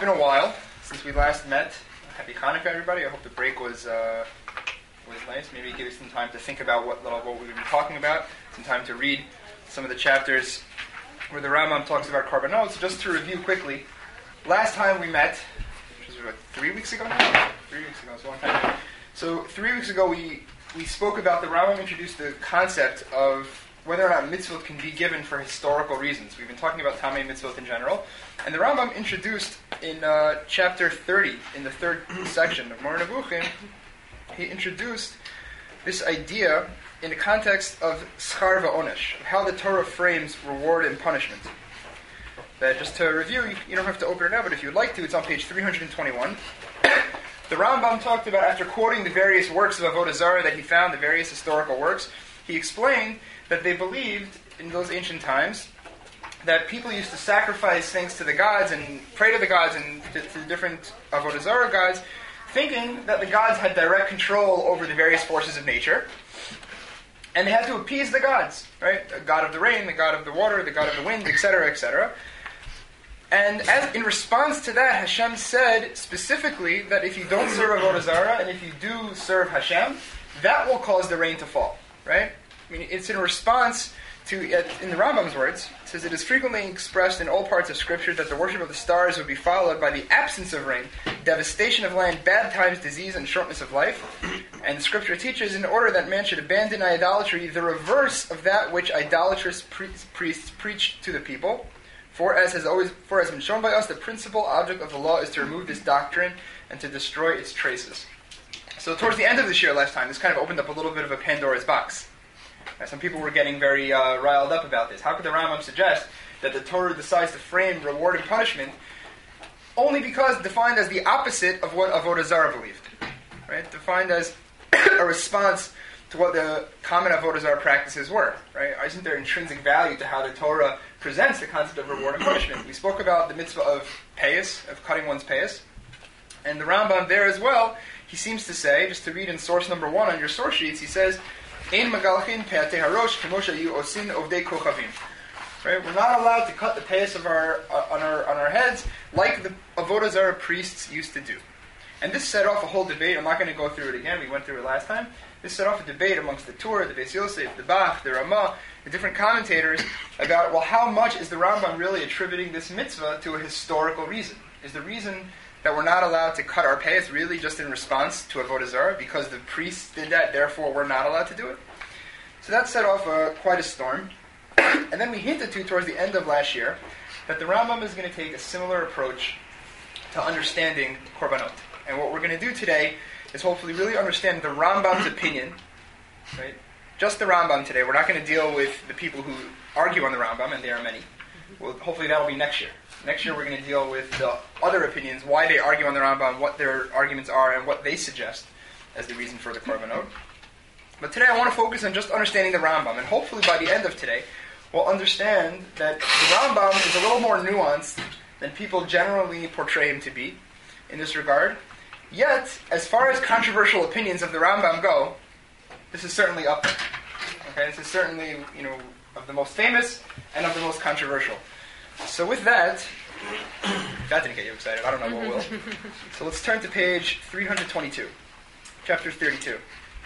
been a while since we last met. Happy Hanukkah, everybody. I hope the break was nice. Maybe give you some time to think about what we've been talking about, some time to read some of the chapters where the Rambam talks about korbanot. So just to review quickly, last time we met, which was 3 weeks ago now? 3 weeks ago, it's a long time ago. So 3 weeks ago we spoke about the Rambam introduced the concept of whether or not mitzvot can be given for historical reasons. We've been talking about Tamei mitzvot in general. And the Rambam introduced in chapter 30, in the third section of Moreh Nevuchim, he introduced this idea in the context of schar va'onesh, of how the Torah frames reward and punishment. That just to review, you don't have to open it now, but if you'd like to, it's on page 321. The Rambam talked about, after quoting the various works of Avodah Zarah that he found, the various historical works, he explained that they believed in those ancient times that people used to sacrifice things to the gods and pray to the gods and to the different Avodah Zarah gods, thinking that the gods had direct control over the various forces of nature, and they had to appease the gods, right? The god of the rain, the god of the water, the god of the wind, etc., etc. And in response to that, Hashem said specifically that if you don't serve Avodah Zarah, and if you do serve Hashem, that will cause the rain to fall, right? I mean, it's in response to, in the Rambam's words, it says, it is frequently expressed in all parts of Scripture that the worship of the stars would be followed by the absence of rain, devastation of land, bad times, disease, and shortness of life. And the Scripture teaches, in order that man should abandon idolatry, the reverse of that which idolatrous priests preach to the people. For as has been shown by us, the principal object of the law is to remove this doctrine and to destroy its traces. So towards the end of this year last time, this kind of opened up a little bit of a Pandora's box. Some people were getting very riled up about this. How could the Rambam suggest that the Torah decides to frame reward and punishment only because defined as the opposite of what Avodah Zarah believed? Right? Defined as a response to what the common Avodah Zarah practices were. Right? Isn't there intrinsic value to how the Torah presents the concept of reward and punishment? We spoke about the mitzvah of payas, of cutting one's payas. And the Rambam there as well, he seems to say, just to read in source number 1 on your source sheets, he says, Ein magalchin peatei harosh kemo sheyu osin ovdei kochavim. Right? We're not allowed to cut the payas of on our heads like the Avodah Zarah priests used to do. And this set off a whole debate. I'm not going to go through it again. We went through it last time. This set off a debate amongst the Torah, the Beis Yosef, the Bach, the Ramah, the different commentators about, well, how much is the Rambam really attributing this mitzvah to a historical reason? Is the reason that we're not allowed to cut our payas really just in response to Avodah Zarah because the priests did that, therefore we're not allowed to do it? So that set off quite a storm. And then we hinted to, towards the end of last year, that the Rambam is going to take a similar approach to understanding korbanot. And what we're going to do today is hopefully really understand the Rambam's opinion, right? Just the Rambam today. We're not going to deal with the people who argue on the Rambam, and there are many. Well, hopefully that'll be next year. Next year we're going to deal with the other opinions, why they argue on the Rambam, what their arguments are, and what they suggest as the reason for the korbanot. But today I want to focus on just understanding the Rambam, and hopefully by the end of today we'll understand that the Rambam is a little more nuanced than people generally portray him to be in this regard. Yet, as far as controversial opinions of the Rambam go, this is certainly up there. Okay, this is certainly, of the most famous and of the most controversial. So with that, if that didn't get you excited, I don't know what will. So let's turn to page 322, chapter 32.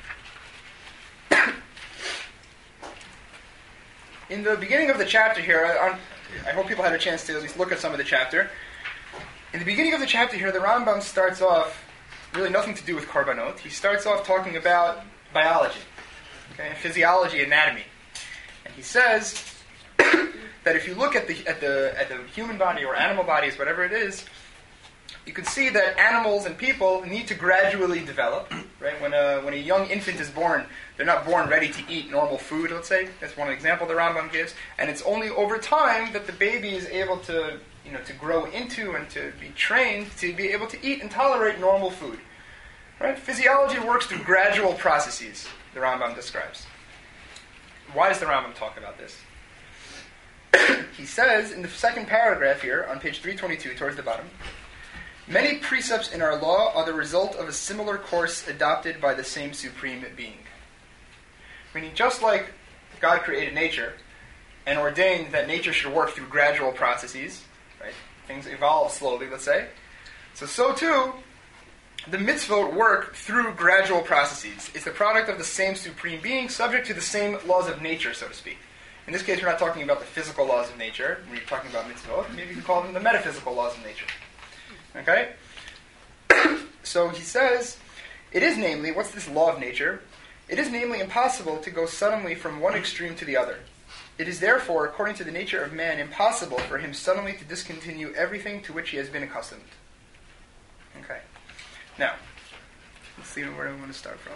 In the beginning of the chapter here, I hope people had a chance to at least look at some of the chapter. In the beginning of the chapter here, the Rambam starts off really nothing to do with korbanot. He starts off talking about biology, okay, physiology, anatomy. And he says that if you look at the human body or animal bodies, whatever it is, you can see that animals and people need to gradually develop. Right? When a young infant is born, they're not born ready to eat normal food, let's say. That's one example the Rambam gives. And it's only over time that the baby is able to grow into and to be trained to be able to eat and tolerate normal food. Right? Physiology works through gradual processes, the Rambam describes. Why does the Rambam talk about this? He says in the second paragraph here, on page 322, towards the bottom, many precepts in our law are the result of a similar course adopted by the same supreme being. Meaning, just like God created nature and ordained that nature should work through gradual processes, right? Things evolve slowly, let's say. So too, the mitzvot work through gradual processes. It's the product of the same supreme being, subject to the same laws of nature, so to speak. In this case, we're not talking about the physical laws of nature. We're talking about mitzvot. Maybe you can call them the metaphysical laws of nature. Okay? So he says, it is namely, what's this law of nature? It is namely impossible to go suddenly from one extreme to the other. It is therefore, according to the nature of man, impossible for him suddenly to discontinue everything to which he has been accustomed. Okay. Now, let's see where I want to start from.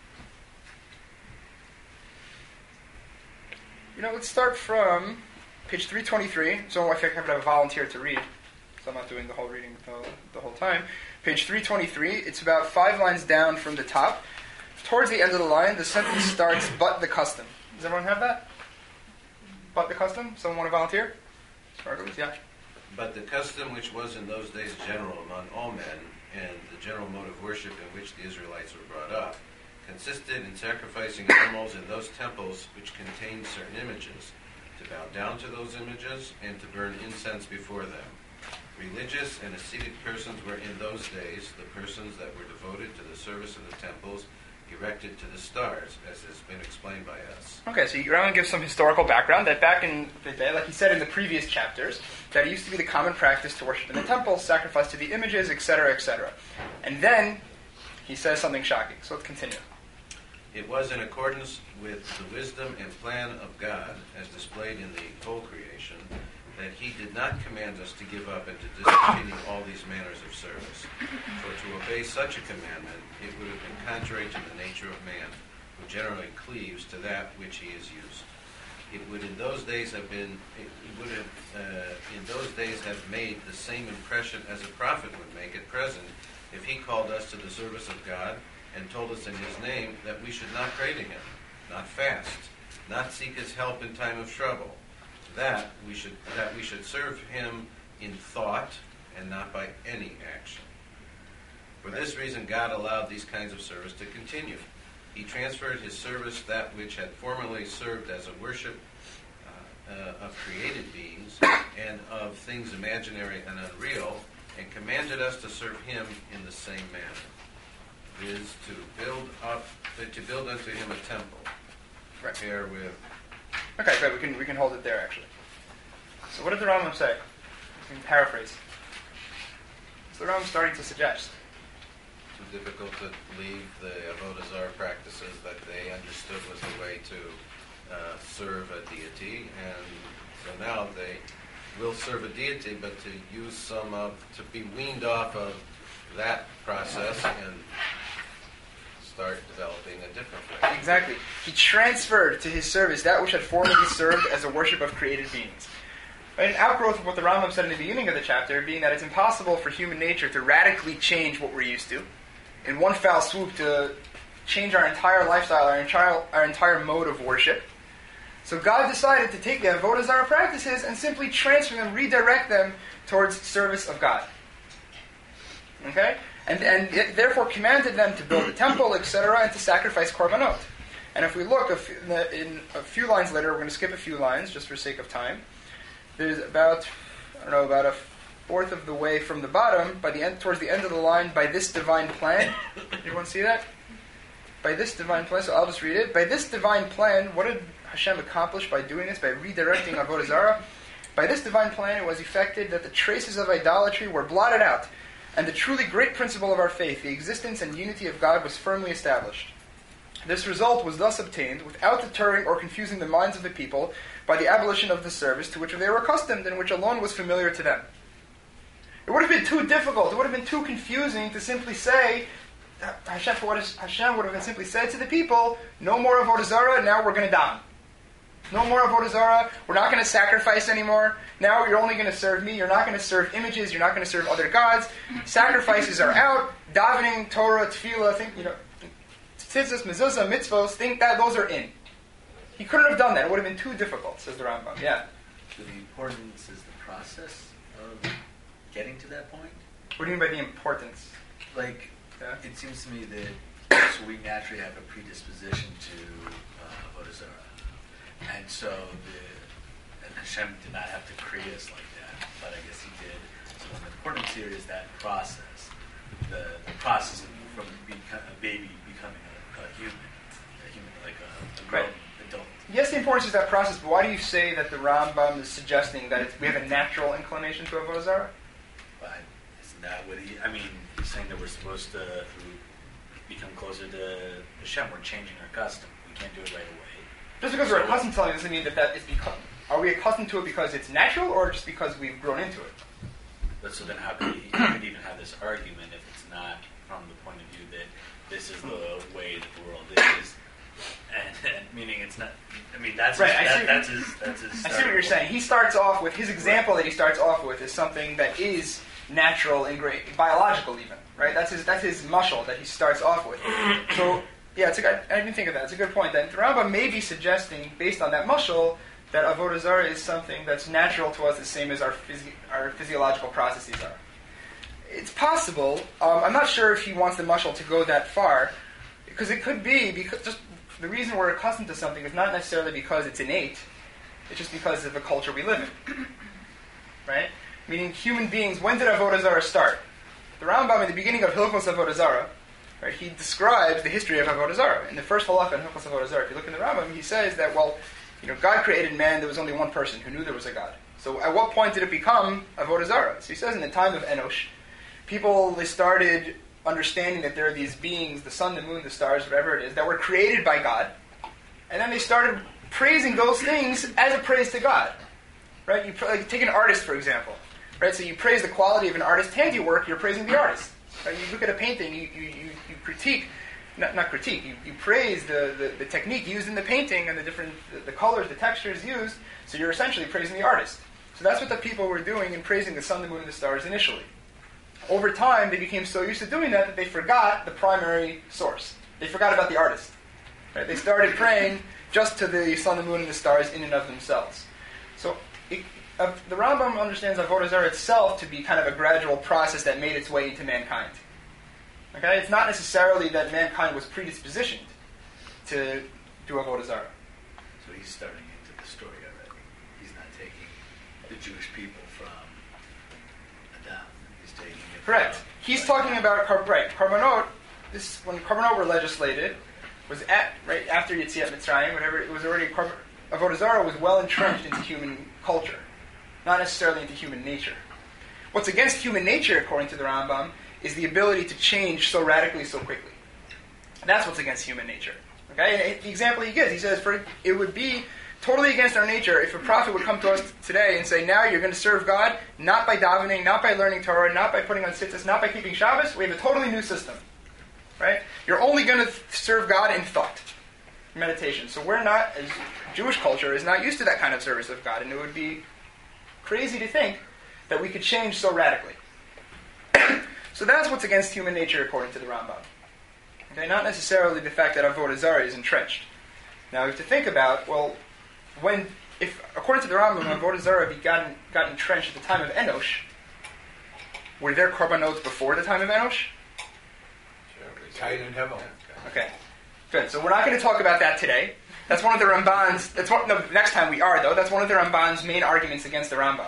Let's start from page 323. So if I have a volunteer to read, so I'm not doing the whole reading the whole time. Page 323, it's about 5 lines down from the top. Towards the end of the line, the sentence starts, but the custom. Does everyone have that? But the custom? Someone want to volunteer? Yeah. But the custom which was in those days general among all men, and the general mode of worship in which the Israelites were brought up, consisted in sacrificing animals in those temples which contained certain images, to bow down to those images, and to burn incense before them. Religious and ascetic persons were in those days the persons that were devoted to the service of the temples erected to the stars, as has been explained by us. Okay, so you're going to give some historical background that back in the day, like he said in the previous chapters, that it used to be the common practice to worship in the temple, sacrifice to the images, etc., etc. And then he says something shocking. So let's continue. It was in accordance with the wisdom and plan of God, as displayed in the whole creation, that he did not command us to give up and to discontinue all these manners of service. For to obey such a commandment, it would have been contrary to the nature of man, who generally cleaves to that which he is used. It would in those days have made the same impression as a prophet would make at present, if he called us to the service of God and told us in his name that we should not pray to him, not fast, not seek his help in time of trouble, that we should serve him in thought and not by any action. For this reason, God allowed these kinds of service to continue. He transferred his service, that which had formerly served as a worship of created beings and of things imaginary and unreal, and commanded us to serve him in the same manner, viz., to build unto him a temple. Right. Wherewith. Okay, great. We can hold it there actually. So what did the Rambam say? We can paraphrase. What's the Rambam starting to suggest? Too difficult to leave the Avodah Zarah practices that they understood was the way to serve a deity, and so now they will serve a deity, but to use to be weaned off of that process and start developing a different way. Exactly. He transferred to his service that which had formerly served as a worship of created beings. An outgrowth of what the Rambam said in the beginning of the chapter, being that it's impossible for human nature to radically change what we're used to, in one foul swoop to change our entire lifestyle, our entire mode of worship. So God decided to take the Avodah Zarah practices and simply transfer them, redirect them towards service of God. Okay? And therefore commanded them to build a temple, etc., and to sacrifice korbanot. And if we look in a few lines later, we're going to skip a few lines just for sake of time. There's about a fourth of the way from the bottom, towards the end of the line, by this divine plan. Everyone see that? By this divine plan, so I'll just read it. By this divine plan, what did Hashem accomplish by doing this, by redirecting Avodah Zarah? By this divine plan, it was effected that the traces of idolatry were blotted out, and the truly great principle of our faith, the existence and unity of God, was firmly established. This result was thus obtained without deterring or confusing the minds of the people by the abolition of the service to which they were accustomed and which alone was familiar to them. It would have been too difficult, it would have been too confusing to simply say, Hashem would have simply said to the people, no more Avodah Zarah, now we're going to daven. No more Avodah Zarah, we're not going to sacrifice anymore, now you're only going to serve me, you're not going to serve images, you're not going to serve other gods, sacrifices are out, davening, Torah, tefillah, tzitzis, mezuzah, mitzvos, think that those are in. He couldn't have done that, it would have been too difficult, says the Rambam. Yeah. So the importance is the process of getting to that point? What do you mean by the importance? Like, yeah. It seems to me that so we naturally have a predisposition to Avodah Zarah. And Hashem did not have to create us like that, but I guess he did. So the importance here is that process, the process from a baby becoming a human like a grown adult. Yes, the importance is that process, but why do you say that the Rambam is suggesting that we have a natural inclination to avodah zarah? But isn't that what he's saying that we're supposed to become closer to Hashem. We're changing our custom. We can't do it right away. Just because we're accustomed to something doesn't mean that is because... Are we accustomed to it because it's natural, or just because we've grown into it? But so then how could you could even have this argument if it's not from the point of view that this is the way that the world is, and meaning it's not. I mean, that's right. that's his. I see what you're saying. He starts off with his example that he starts off with is something that is natural and great, biological even. Right. That's his mashal that he starts off with. So yeah, I didn't think of that. It's a good point. That the Rambam may be suggesting, based on that mashal, that avodah zarah is something that's natural to us, the same as our physiological processes are. It's possible. I'm not sure if he wants the mashal to go that far, because it could be because just the reason we're accustomed to something is not necessarily because it's innate. It's just because of the culture we live in, right? Meaning, human beings. When did avodah zarah start? The Rambam, in the beginning of Hilchos Avodah Zarah, right, he describes the history of avodah zarah. In the first halakha in Hilchos Avodah Zarah, if you look in the Rambam, he says that God created man, there was only one person who knew there was a God. So at what point did it become avodah zarah? So he says in the time of Enosh, they started understanding that there are these beings, the sun, the moon, the stars, whatever it is, that were created by God. And then they started praising those things as a praise to God. Right? You take an artist, for example. Right? So you praise the quality of an artist's handiwork, you're praising the artist. Right? You look at a painting, you critique. Not critique. You praise the technique used in the painting and the colors, the textures used. So you're essentially praising the artist. So that's what the people were doing in praising the sun, the moon, and the stars initially. Over time, they became so used to doing that they forgot the primary source. They forgot about the artist. Right? They started praying just to the sun, the moon, and the stars in and of themselves. So the Rambam understands avodah zarah itself to be kind of a gradual process that made its way into mankind. Okay, it's not necessarily that mankind was predispositioned to do avodah zarah. So he's starting into the story already. He's not taking the Jewish people from Adam. He's taking it. Correct. He's talking about Karbanot. When Karbanot were legislated, was right after Yetziat Mitzrayim. Whatever it was already. Avodah zarah was well entrenched into human culture, not necessarily into human nature. What's against human nature, according to the Rambam, is the ability to change so radically, so quickly. And that's what's against human nature. Okay? And the example he gives, he says, it would be totally against our nature if a prophet would come to us today and say, now you're going to serve God, not by davening, not by learning Torah, not by putting on tzitzis, not by keeping Shabbos. We have a totally new system. Right? You're only going to serve God in thought, meditation. So we're not, as Jewish culture is not used to that kind of service of God, and it would be crazy to think that we could change so radically. So that's what's against human nature, according to the Rambam. Okay, not necessarily the fact that avodah zarah is entrenched. Now, we have to think about, if according to the Rambam, avodah zarah got entrenched at the time of Enosh, were there korbanot before the time of Enosh? Cain and Hevel. Okay, good. So we're not going to talk about that today. That's one of the Ramban's. Next time we are though. That's one of the Ramban's main arguments against the Rambam.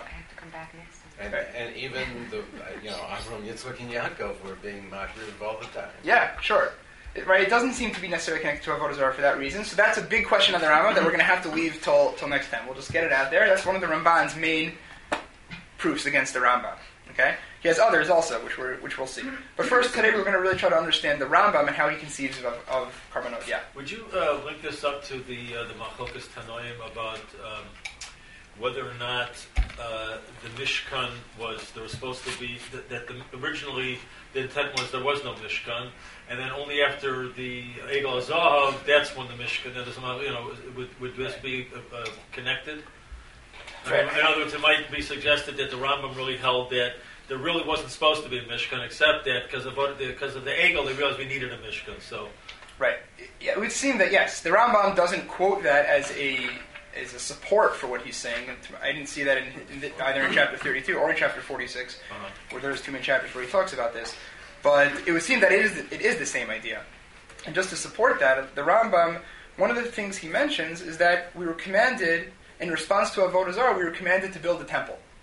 And even Avram, Yitzchak, and Yaakov were being machriv all the time. Yeah, sure. It doesn't seem to be necessarily connected to avodah zarah for that reason. So that's a big question on the Rambam that we're going to have to leave till next time. We'll just get it out there. That's one of the Ramban's main proofs against the Rambam. Okay, he has others also, which we'll see. But first, today we're going to really try to understand the Rambam and how he conceives of Karbanot. Yeah. Would you link this up to the Machlokes Tanoim about whether or not the Mishkan there was supposed to be originally the intent was there was no Mishkan, and then only after the Egel Zahav, that's when the Mishkan. Would this be connected? Right. In other words, it might be suggested that the Rambam really held that there really wasn't supposed to be a Mishkan, except that because of the Egel, they realized we needed a Mishkan. So, right. Yeah, it would seem that yes, the Rambam doesn't quote that as a support for what he's saying. I didn't see that either in chapter 32 or in chapter 46, where there's 2 main chapters where he talks about this. But it would seem that it is the same idea. And just to support that, the Rambam, one of the things he mentions is that we were commanded, in response to avodah zarah, we were commanded to build a temple.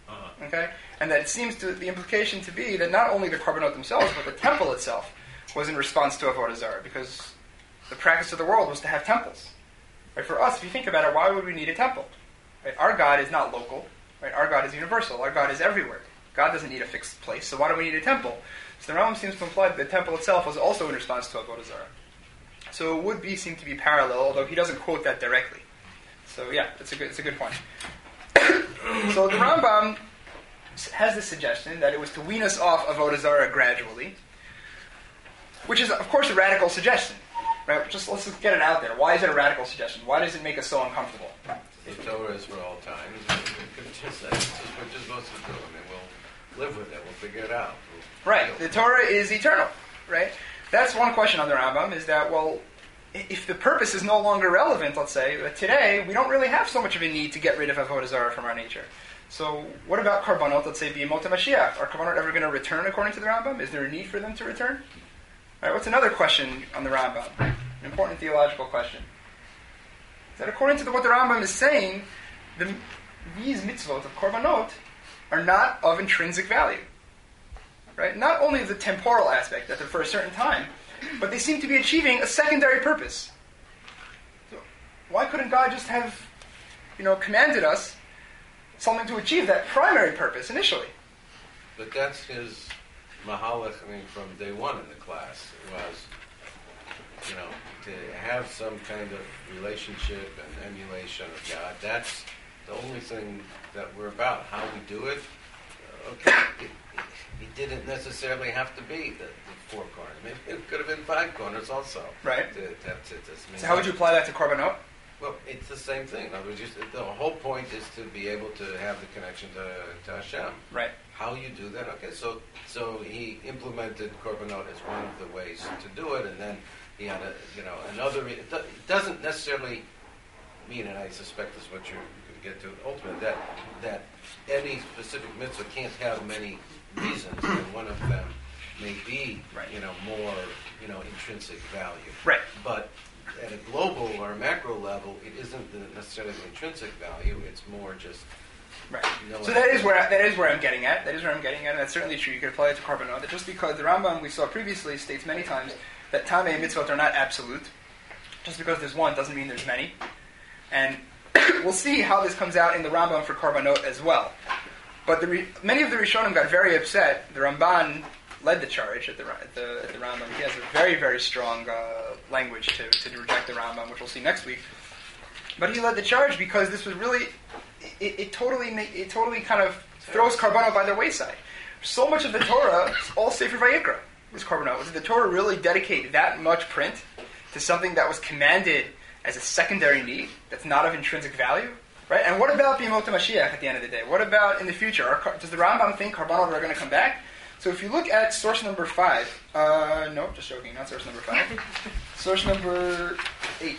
Okay? And that it seems to the implication to be that not only the korbanot themselves, but the temple itself was in response to Avodah Zarah, because the practice of the world was to have temples. Right? For us, if you think about it, why would we need a temple? Right? Our God is not local. Right? Our God is universal. Our God is everywhere. God doesn't need a fixed place, so why do we need a temple? So the Rambam seems to imply that the temple itself was also in response to Avodah Zarah. So it would seem to be parallel, although he doesn't quote that directly. So yeah, it's a good point. So the Rambam has this suggestion that it was to wean us off Avodah Zarah gradually, which is, of course, a radical suggestion. Right? Let's just get it out there. Why is it a radical suggestion? Why does it make us so uncomfortable? The Torah is for all times. That's what you're supposed to do. I mean, we'll live with it. We'll figure it out. Right. The Torah is eternal. Right? That's one question on the Rambam, is that, well, if the purpose is no longer relevant, let's say, but today we don't really have so much of a need to get rid of Avodah Zarah from our nature. So what about Karbanot, let's say, B'yemot HaMashiach? Are Karbanot ever going to return according to the Rambam? Is there a need for them to return? Right, what's another question on the Rambam? An important theological question. Is that according to what the Rambam is saying, these mitzvot of Korbanot are not of intrinsic value. Right? Not only the temporal aspect, that they're for a certain time, but they seem to be achieving a secondary purpose. So why couldn't God just have, commanded us something to achieve that primary purpose initially? But that's his mahalach, from day one in the class. It was, to have some kind of relationship and emulation of God. That's the only thing that we're about. How we do it, it didn't necessarily have to be the four corners. Maybe it could have been five corners also. Right. So how would you apply that to Korbanot? Well, it's the same thing. In other words, the whole point is to be able to have the connection to Hashem. Right. How you do that? Okay, so he implemented Korbanot as one of the ways to do it, and then he had another. It doesn't necessarily mean, and I suspect this is what you're going to get to ultimately, that any specific mitzvah can't have many reasons, and one of them may be, more, intrinsic value. Right. But at a global or macro level, it isn't necessarily the intrinsic value. It's more just right. So that is where I'm getting at. That is where I'm getting at, and that's certainly true. You could apply it to Korbanot. That just because the Rambam we saw previously states many times that Tamei mitzvot are not absolute. Just because there's one doesn't mean there's many. And we'll see how this comes out in the Rambam for Korbanot as well. But many of the Rishonim got very upset. The Ramban led the charge at the Rambam. He has a very, very strong language to reject the Rambam, which we'll see next week. But he led the charge because this was really, it totally kind of throws Korbanot by the wayside. So much of the Torah, all Sefer Vayikra, is Korbanot. Did the Torah really dedicate that much print to something that was commanded as a secondary need that's not of intrinsic value? Right? And what about B'yemot HaMashiach at the end of the day? What about in the future? Does the Rambam think Korbanot are going to come back? So if you look at source number 5, no, just joking, not source number 5. Source number 8.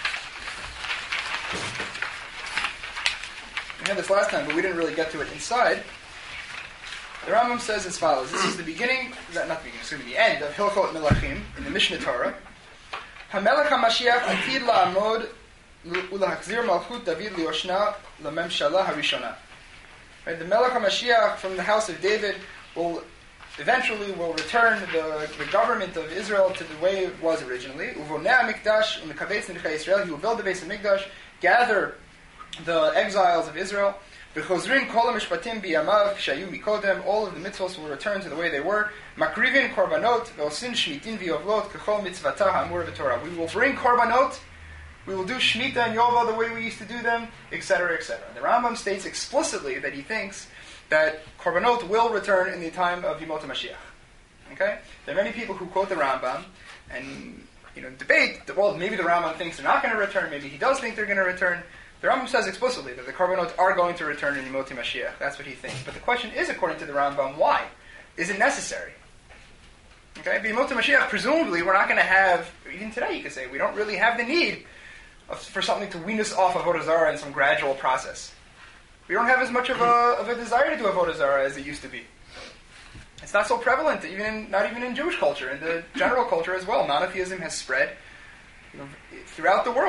We had this last time, but we didn't really get to it inside. The Rambam says as follows. This is the beginning, not the beginning, excuse me, the end of Hilchot Melachim in the Mishnah Torah. HaMelech HaMashiach atid la'amod ulahachzir malchut David liyoshna lamemshala harishona. Right, the Melech HaMashiach from the house of David will return the government of Israel to the way it was originally. Uvonei HaMikdash u'mekavetz nidchei Yisrael. He will build the base of Mikdash, gather the exiles of Israel. V'chozrin kol ha'mishpatim biyamav shayu mikodem. All of the mitzvos will return to the way they were. Makrivin korbanot ve'osin shmitin v'yovlot kechol mitzvatah ha'amur v'torah. We will bring korbanot. We will do Shemitah and Yovel the way we used to do them, etc., etc. The Rambam states explicitly that he thinks that Korbanot will return in the time of Yemot HaMashiach. Okay? There are many people who quote the Rambam and debate, well, maybe the Rambam thinks they're not going to return, maybe he does think they're going to return. The Rambam says explicitly that the Korbanot are going to return in Yemot HaMashiach. That's what he thinks. But the question is, according to the Rambam, why? Is it necessary? Okay? Yemot HaMashiach, presumably, we're not going to have, even today you could say, we don't really have the need for something to wean us off of Avodah Zarah in some gradual process. We don't have as much of a desire to do Avodah Zarah as it used to be. It's not so prevalent, not even in Jewish culture, in the general culture as well. Monotheism has spread throughout the world.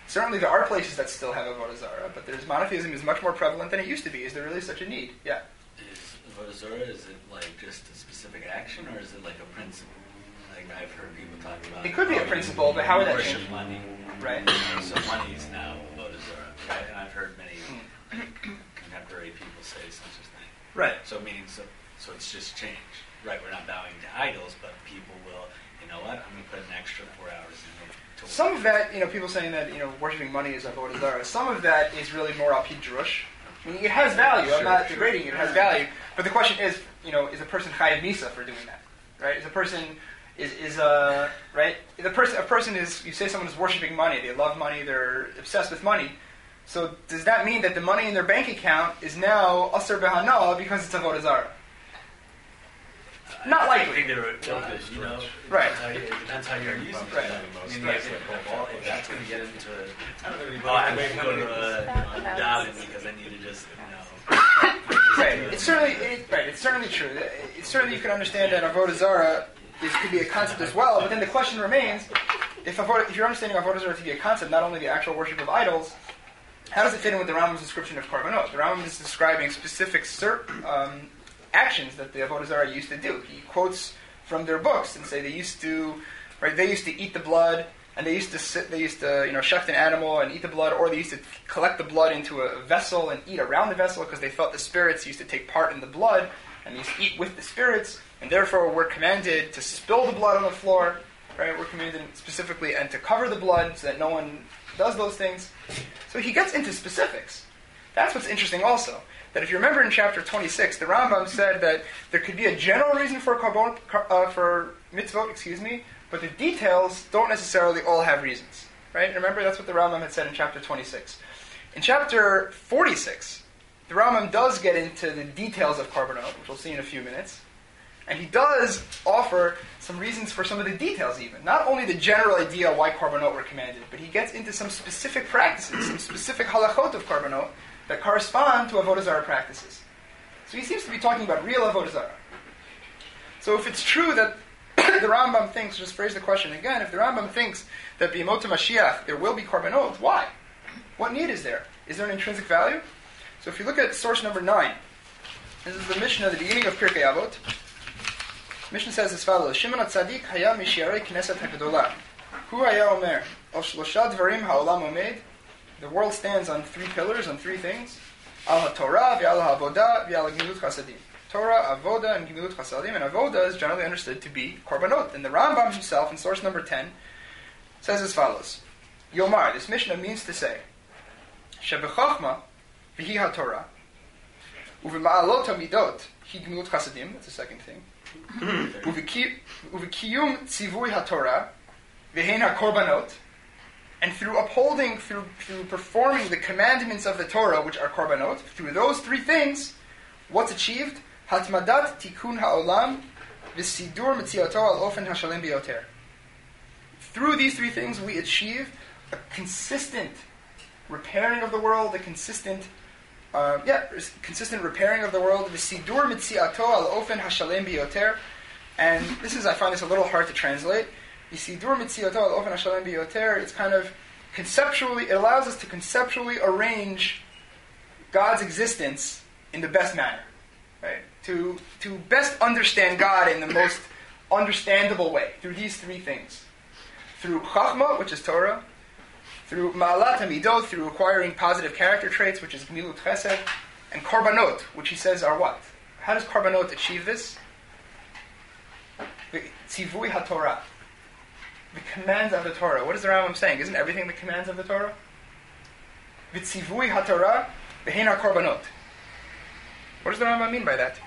Certainly there are places that still have Avodah Zarah, but there's monotheism is much more prevalent than it used to be. Is there really such a need? Yeah. Is Avodah Zarah, is it like just a specific action, or is it like a principle? Like I've heard people talk about. It could be a principle, but how would that worship change? money? Right. So money is now Avodah Zarah, right? And I've heard many contemporary people say such a thing. Right. So meaning, so it's just changed, right? We're not bowing to idols, but people will. You know what? I'm going to put an extra 4 hours in. Some of that, people saying that, worshipping money is Avodah Zarah, some of that is really more al-pi drush. I mean, it has value. I'm not degrading it. It has value. But the question is, is a person chayav misa for doing that? Right? Is a person, right? A person is, you say someone is worshiping money, they love money, they're obsessed with money. So does that mean that the money in their bank account is now asr b'hanah because it's Avodah Zarah? Not likely. I think they were, Right. It depends how you're using it. Right. I mean, if that's going to get into, I have to go to Davin because I need to just, Right. It's certainly true. It's certainly you can understand that Avodah Zarah could be a concept as well. But then the question remains: if you're understanding Avodah Zarah to be a concept, not only the actual worship of idols, how does it fit in with the Rambam's description of korbanot? The Rambam is describing specific actions that the Avodah Zarah used to do. He quotes from their books and say they used to eat the blood, and they used to shecht an animal and eat the blood, or they used to collect the blood into a vessel and eat around the vessel because they felt the spirits used to take part in the blood, and they used to eat with the spirits, and therefore we're commanded to spill the blood on the floor, right? We're commanded specifically and to cover the blood so that no one does those things. So he gets into specifics. That's what's interesting also. That if you remember in chapter 26, the Rambam said that there could be a general reason for mitzvot, but the details don't necessarily all have reasons. Right? Remember, that's what the Rambam had said in chapter 26. In chapter 46, the Rambam does get into the details of korbanot, which we'll see in a few minutes. And he does offer some reasons for some of the details even. Not only the general idea why korbanot were commanded, but he gets into some specific practices, some specific halachot of korbanot, that correspond to Avodah Zarah practices. So he seems to be talking about real Avodah Zarah. So if it's true that the Rambam thinks, just phrase the question again, if the Rambam thinks that b'yemot Mashiach there will be korbanot, why? What need is there? Is there an intrinsic value? So if you look at source number 9, this is the Mishnah at the beginning of Pirkei Avot. Mishnah says as follows: Shimon HaTzadik haya mishiarei Knesset HaGedolah. Hu haya omer, al shlosha dvarim ha'olam omed. The world stands on 3 pillars, on 3 things. Al HaTorah, v'al HaAvodah, v'al HaGemilut Chasadim. Torah, Avodah, and Gemilut Chasadim. And Avodah is generally understood to be korbanot. And the Rambam himself, in source number 10, says as follows: Yomar, this Mishnah means to say, Shebechachma, v'hi HaTorah, uv'ma'alot HaMidot, hi Gemilut Chasadim, that's the second thing, uv'kiyum tzivui HaTorah, v'hein HaKorbanot, and through upholding, through performing the commandments of the Torah, which are korbanot, through those 3 things, what's achieved? Hatmadat tikkun ha'olam v'sidur mitziato al ofen hashalem biyoter. Through these 3 things, we achieve a consistent repairing of the world, a consistent repairing of the world. V'sidur mitziato al ofen hashalem biyoter. And I find this a little hard to translate. Yisidur mitziyato al ofen hashalem biyoter. It's kind of conceptually, it allows us to conceptually arrange God's existence in the best manner, right? To best understand God in the most understandable way through these 3 things: through chachma, which is Torah; through ma'alat hamidot, through acquiring positive character traits, which is gemilut chesed; and korbanot, which he says are what? How does korbanot achieve this? Tzivui haTorah. The commands of the Torah. What is the Rambam saying? Isn't everything the commands of the Torah? V'tzivui haTorah v'hein haKorbanot. What does the Rambam mean by that?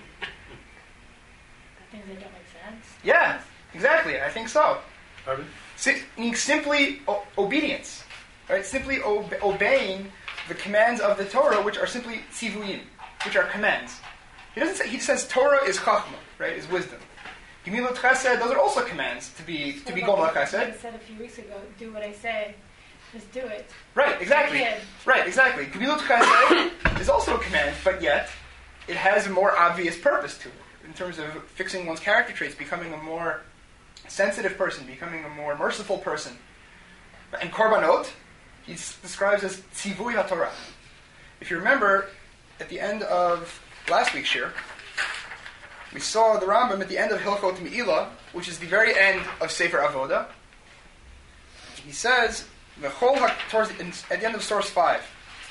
Things that don't make sense. Yeah, exactly. I think so. Pardon? Simply obedience, right? Simply obeying the commands of the Torah, which are simply tzivuyim, which are commands. He says Torah is chachma, right? Is wisdom. Gemilut Chesed, those are also commands to be Gomel Chesed. I said a few weeks ago, do what I say, just do it. Right, exactly. Right, exactly. Gemilut Chesed is also a command, but yet it has a more obvious purpose to it in terms of fixing one's character traits, becoming a more sensitive person, becoming a more merciful person. And korbanot, he describes as tzivui haTorah. If you remember, at the end of last week's shir, we saw the Rambam at the end of Hilchot Me'ilah, which is the very end of Sefer Avoda. He says, at the end of source 5,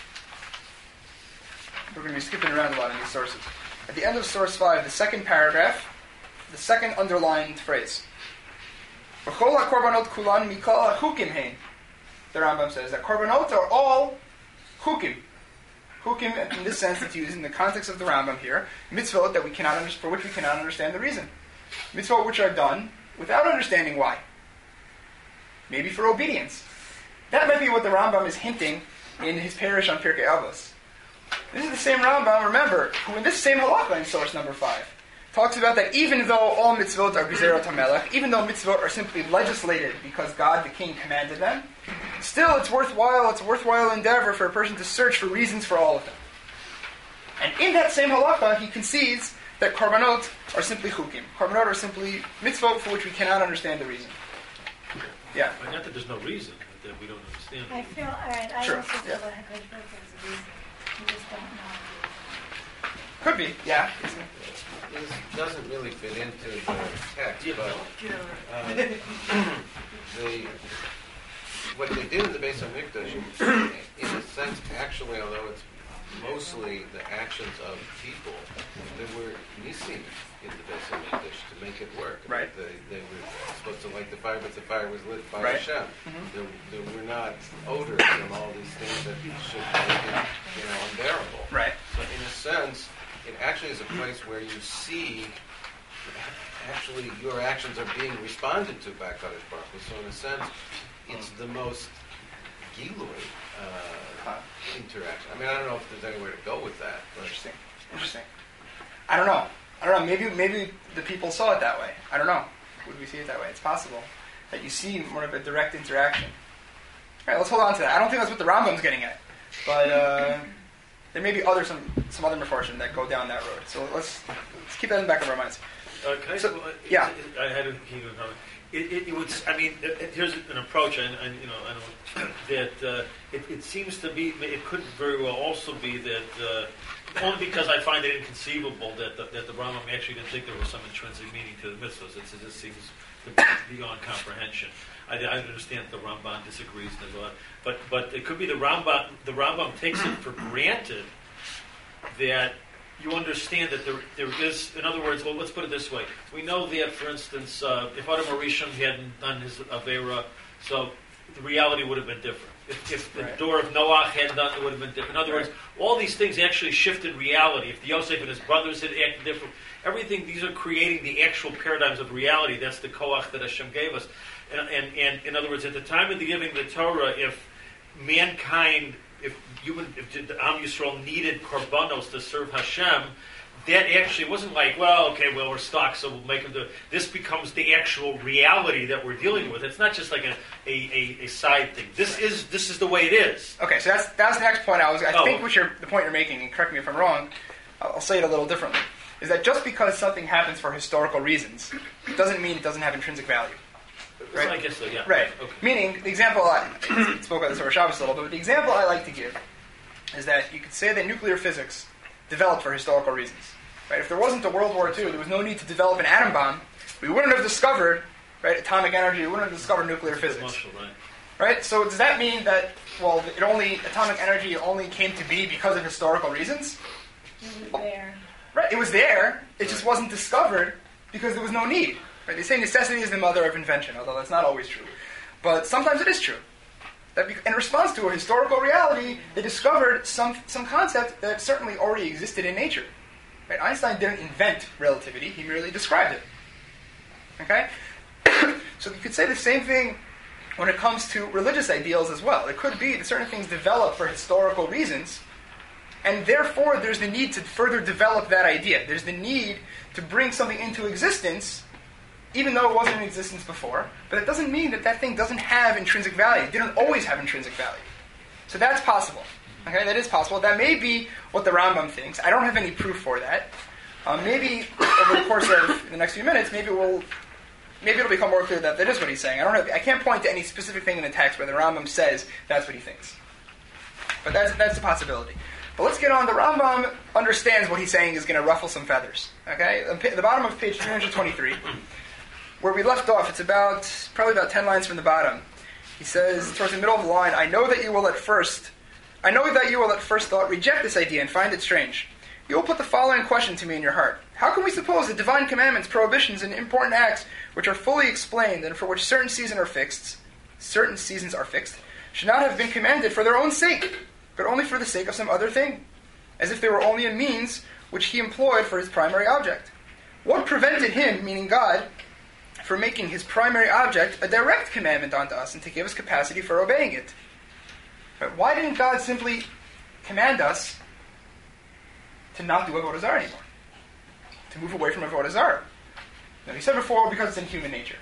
we're going to be skipping around a lot in these sources. At the end of source 5, the second paragraph, the second underlined phrase. V'chol hakorbanot kulan mikol hachukim hein. The Rambam says that korbanot are all chukim. Chukim, in this sense, it's used in the context of the Rambam here. Mitzvot that for which we cannot understand the reason. Mitzvot which are done without understanding why. Maybe for obedience. That might be what the Rambam is hinting in his parish on Pirkei Avos. This is the same Rambam, remember, who in this same halacha in source number 5 talks about that even though all mitzvot are Gezerot HaMelech, even though mitzvot are simply legislated because God the King commanded them, still it's a worthwhile endeavor for a person to search for reasons for all of them. And in that same halacha, he concedes that korbanot are simply chukim. Korbanot are simply mitzvot for which we cannot understand the reason. Yeah. But not that there's no reason, but that we don't understand. I feel, alright, I Sure, also feel yeah. that HaKadosh Baruch Hu has a reason. You just don't know. Could be, yeah. This doesn't really fit into the text, but what they did in the Beis HaMikdash, in a sense, actually, although it's mostly the actions of people, there were nisim in the Beis HaMikdash to make it work. Right. They were supposed to light the fire, but the fire was lit by Right. Hashem. Mm-hmm. There were not odors and all these things that should make it, unbearable. Right. So in a sense, it actually is a place where you see actually your actions are being responded to by Kadosh Baruch Hu. So in a sense, it's the most gilui interaction. I mean, I don't know if there's anywhere to go with that. But Interesting. I don't know. Maybe the people saw it that way. I don't know. Would we see it that way? It's possible that you see more of a direct interaction. All right, let's hold on to that. I don't think that's what the Rambam's getting at, but there may be some other mefarshim that go down that road. So let's keep that in the back of our minds. Can I? So, yeah. I had a keep it going. It would. I mean, here's an approach, and I know that it seems to be. It could very well also be that only because I find it inconceivable that the Rambam actually didn't think there was some intrinsic meaning to the mitzvahs. It just seems to be beyond comprehension. I understand that the Ramban disagrees, and there's a lot, but it could be the Rambam takes it for granted that you understand that there is, in other words, well, let's put it this way. We know that, for instance, if Adam Arishon hadn't done his Avera, so the reality would have been different. If the door of Noach hadn't done it, would have been different. In other words, all these things actually shifted reality. If Yosef and his brothers had acted different, everything, these are creating the actual paradigms of reality. That's the koach that Hashem gave us. And in other words, at the time of the giving of the Torah, if mankind, if the Am Yisrael needed korbanos to serve Hashem, that actually wasn't like, we're stuck, so we'll make them do it. This becomes the actual reality that we're dealing with. It's not just like a side thing. This is the way it is. Okay, so that's the next point. I think the point you're making, and correct me if I'm wrong, I'll say it a little differently, is that just because something happens for historical reasons doesn't mean it doesn't have intrinsic value. Right? I guess so, yeah. Right. Okay. Meaning, the example, I spoke about this over Shabbos a little bit, but the example I like to give is that you could say that nuclear physics developed for historical reasons. Right? If there wasn't a World War II, there was no need to develop an atom bomb, we wouldn't have discovered atomic energy, we wouldn't have discovered nuclear physics. Right? So does that mean that, atomic energy only came to be because of historical reasons? It was there. Right, it was there, it just wasn't discovered because there was no need. Right? They say necessity is the mother of invention, although that's not always true. But sometimes it is true. That in response to a historical reality, they discovered some concept that certainly already existed in nature. Right? Einstein didn't invent relativity, he merely described it. Okay? So you could say the same thing when it comes to religious ideals as well. It could be that certain things develop for historical reasons, and therefore there's the need to further develop that idea. There's the need to bring something into existence, even though it wasn't in existence before, but it doesn't mean that thing doesn't have intrinsic value. It didn't always have intrinsic value. So that's possible. Okay, that is possible. That may be what the Rambam thinks. I don't have any proof for that. Maybe over the course of the next few minutes, maybe we'll maybe it'll become more clear that that is what he's saying. I can't point to any specific thing in the text where the Rambam says that's what he thinks. But that's a possibility. But let's get on. The Rambam understands what he's saying is going to ruffle some feathers. Okay? At the bottom of page 323, where we left off, it's probably about 10 lines from the bottom. He says, towards the middle of the line, I know that you will at first thought reject this idea and find it strange. You will put the following question to me in your heart. How can we suppose that divine commandments, prohibitions, and important acts which are fully explained and for which certain seasons are fixed, should not have been commanded for their own sake, but only for the sake of some other thing, as if they were only a means which he employed for his primary object? What prevented him, meaning God, from making his primary object a direct commandment unto us and to give us capacity for obeying it? But why didn't God simply command us to not do Avodah Zarah anymore? To move away from Avodah Zarah? Now, he said before, because it's in human nature.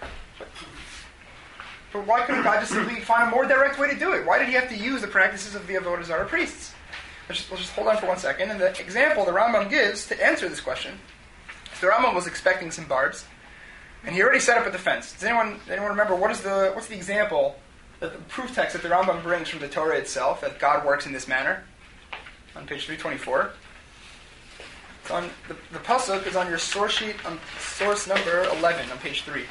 But why couldn't God just simply find a more direct way to do it? Why did he have to use the practices of the Avodah Zarah priests? Let's just hold on for 1 second. And the example the Rambam gives to answer this question, the Rambam was expecting some barbs, and he already set up a defense. Does anyone remember what's the example, the proof text that the Rambam brings from the Torah itself, that God works in this manner? On page 324. It's on the pasuk is on your source sheet on source number 11 on page 3.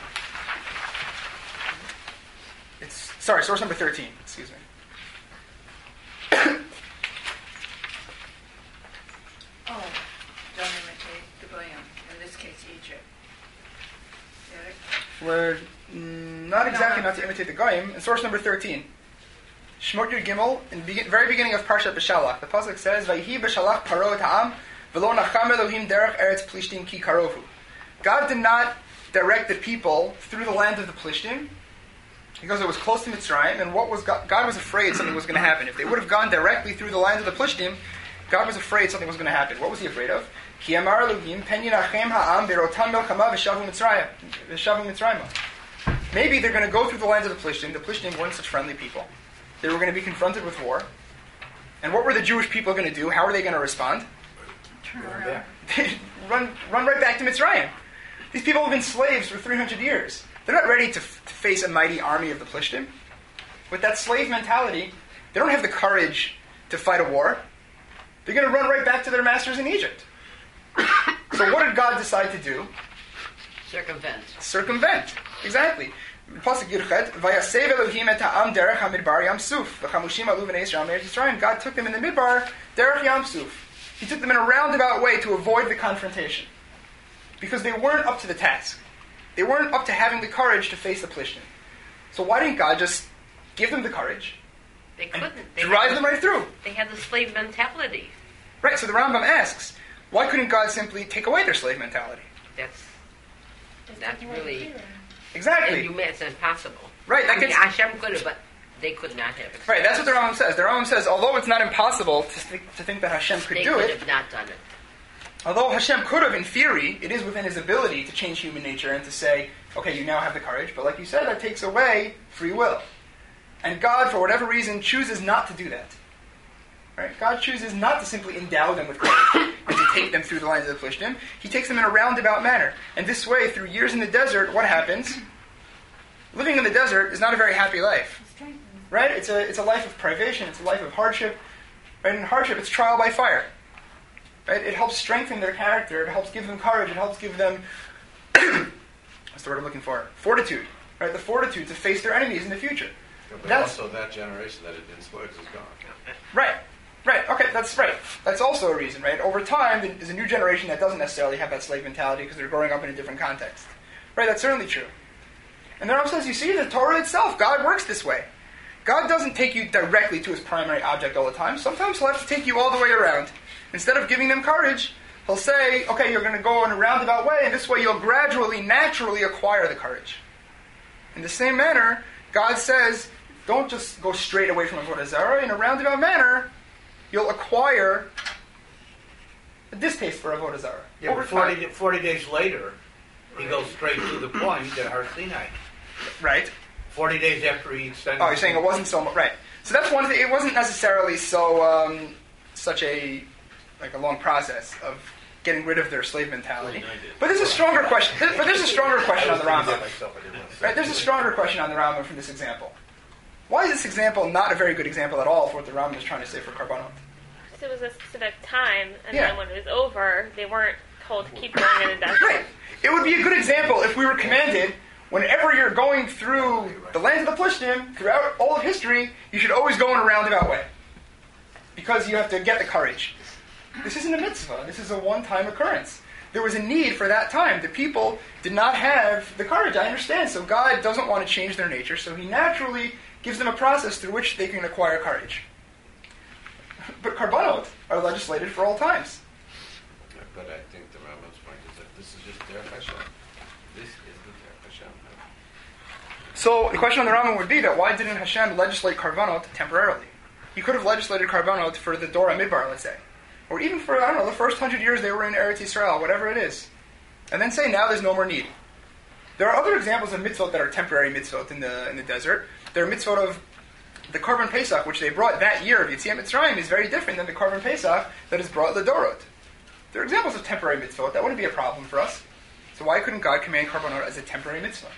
Source number 13. Excuse me. Oh, don't imitate the Goyim. In this case, Egypt. Get it? We're not exactly not to imitate the Goyim. In source number 13, Shmot Yud Gimel, in the very beginning of Parshat B'Shalach, the pasuk says, "Vayhi b'Shalach paro et ha'am, v'lo nacham Elohim derech eretz Plishtim ki karovu." God did not direct the people through the land of the Plishtim because it was close to Mitzrayim, and what was God was afraid something was going to happen. If they would have gone directly through the land of the Plishtim, God was afraid something was going to happen. What was he afraid of? Ki amar Elohim pen yinachem ha'am berotam melchama v'shavu Mitzrayim. Maybe they're going to go through the lands of the Plishtim. The Plishtim weren't such friendly people. They were going to be confronted with war. And what were the Jewish people going to do? How were they going to respond? Turn around. run right back to Mitzrayim. These people have been slaves for 300 years. They're not ready to face a mighty army of the Plishtim. With that slave mentality, they don't have the courage to fight a war. They're going to run right back to their masters in Egypt. So what did God decide to do? Circumvent. Exactly. Pasuk Yudchet, Vayasev Elohim et ha'am derech hamidbar Yam Suf, v'chamushim alu v'nei Yisrael me'eretz Yisrael. God took them in the midbar, derech Yam Suf. He took them in a roundabout way to avoid the confrontation. Because they weren't up to the task. They weren't up to having the courage to face the Plishtim. So why didn't God just give them the courage? They couldn't. Drive them right through. They had the slave mentality. Right, so the Rambam asks, why couldn't God simply take away their slave mentality? That's really... Exactly. It's impossible. Right, Hashem could have, but they could not have. Right, that's what the Rambam says. The Rambam says, although it's not impossible to think that Hashem could do it... They could have not done it. Although Hashem could have, in theory, it is within his ability to change human nature and to say, okay, you now have the courage, but like you said, that takes away free will. And God, for whatever reason, chooses not to do that. Right? God chooses not to simply endow them with courage and to take them through the lines of the Plishtim. He takes them in a roundabout manner. And this way, through years in the desert, what happens? Living in the desert is not a very happy life. Right? It's a life of privation. It's a life of hardship. Right? In hardship, it's trial by fire. Right? It helps strengthen their character. It helps give them courage. It helps give them, what's the word I'm looking for? Fortitude. Right? The fortitude to face their enemies in the future. Yeah, but also that generation that had been slaves is gone. Right. Okay, that's right. That's also a reason, right? Over time, there's a new generation that doesn't necessarily have that slave mentality because they're growing up in a different context. Right, that's certainly true. And the Rambam says, you see, the Torah itself, God works this way. God doesn't take you directly to his primary object all the time. Sometimes he'll have to take you all the way around. Instead of giving them courage, he'll say, okay, you're going to go in a roundabout way, and this way you'll gradually, naturally acquire the courage. In the same manner, God says, don't just go straight away from Avodah Zarah. In a roundabout manner, you'll acquire a distaste for Avodah Zarah. Yeah, but 40 days later, he goes straight to the point at Har Sinai. Right. 40 days after he sent... Oh, you're saying it wasn't so much... Right. So that's one thing. It wasn't necessarily so... such a long process of getting rid of their slave mentality. But there's a stronger question. There's a stronger question on the Rambam. Right? There's a stronger question on the Rambam from this example. Why is this example not a very good example at all for what the Rambam is trying to say for Karbanot? It was a specific time, and Yeah. then when it was over, they weren't told to keep going in the desert. Right. It would be a good example if we were commanded, whenever you're going through the lands of the Plishtim, throughout all of history, you should always go in a roundabout way. Because you have to get the courage. This isn't a mitzvah. This is a one-time occurrence. There was a need for that time. The people did not have the courage. I understand. So God doesn't want to change their nature, so He naturally gives them a process through which they can acquire courage. But Karbanot are legislated for all times. But I think the Rambam's point is that this is just Derech Hashem. This is the Derech Hashem. So the question on the Rambam would be that why didn't Hashem legislate Karbanot temporarily? He could have legislated Karbanot for the Dor HaMidbar, let's say. Or even for, I don't know, the first 100 years they were in Eretz Yisrael, whatever it is. And then say, now there's no more need. There are other examples of mitzvot that are temporary mitzvot in the desert. There are mitzvot of the Korban Pesach, which they brought that year of Yetziat Mitzrayim, is very different than the Korban Pesach that is brought L'Dorot. There are examples of temporary mitzvot. That wouldn't be a problem for us. So why couldn't God command Karbanot as a temporary mitzvah?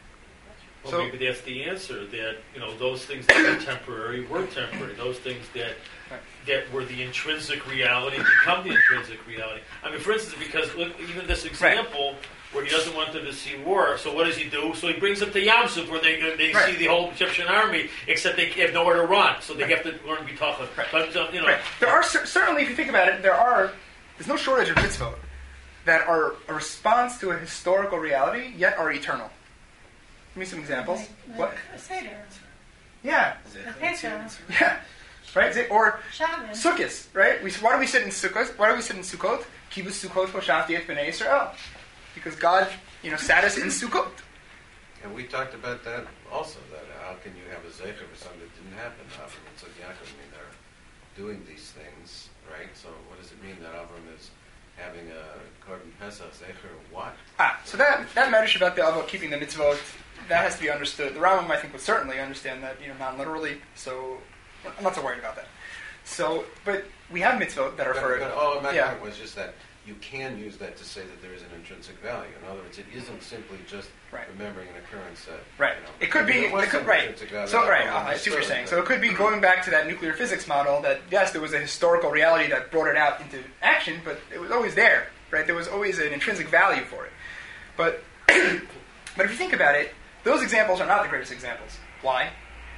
Well, So- maybe that's the answer. That those things that were temporary were temporary. Those things that were the intrinsic reality become the intrinsic reality. I mean, for instance, because look, even this example where he doesn't want them to see war. So what does he do? So he brings them to Yam Suf where they see the whole Egyptian army, except they have nowhere to run. So they have to learn to be tough. But There are certainly, if you think about it, there's no shortage of mitzvot that are a response to a historical reality, yet are eternal. Give me some examples. What? A Seder. Yeah. A Pesach. Yeah. Right? Or Shabbos. Sukkot, right? Why do we sit in Sukkot? Why do we sit in Sukkot? Kibbutz Sukkot Hoshafti et Bnei Yisrael. Because God, sat us in Sukkot. And we talked about that also, that how can you have a Zecher for something that didn't happen? Avram and Yaakov, they're doing these things, right? So what does it mean that Avram is having a Korban Pesach Zecher? What? So that matters about the Avot keeping the mitzvot, that has to be understood. The Rambam, I think, would certainly understand that, non-literally, so I'm not so worried about that. So, but we have mitzvot that are for... My point was just that you can use that to say that there is an intrinsic value. In other words, it isn't simply just remembering an occurrence that... Right. It could be... I see what you're saying. So it could be going back to that nuclear physics model that, yes, there was a historical reality that brought it out into action, but it was always there, right? There was always an intrinsic value for it. But but if you think about it, those examples are not the greatest examples. Why?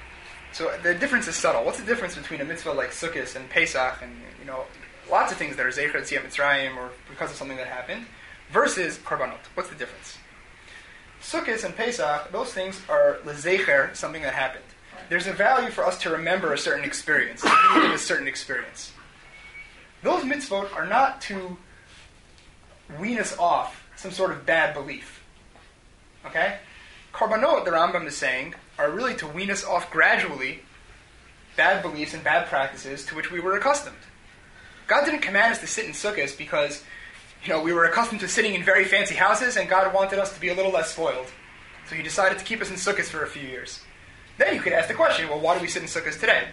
So the difference is subtle. What's the difference between a mitzvah like Sukkot and Pesach and, lots of things that are Zecher Yetziat Mitzrayim or because of something that happened, versus Karbanot? What's the difference? Sukkot and Pesach, those things are L'Zecher, something that happened. There's a value for us to remember a certain experience, to relive a certain experience. Those mitzvot are not to wean us off some sort of bad belief. Okay? Karbanot, the Rambam is saying, are really to wean us off gradually bad beliefs and bad practices to which we were accustomed. God didn't command us to sit in sukkahs because, we were accustomed to sitting in very fancy houses and God wanted us to be a little less spoiled. So He decided to keep us in sukkahs for a few years. Then you could ask the question, well, why do we sit in sukkahs today?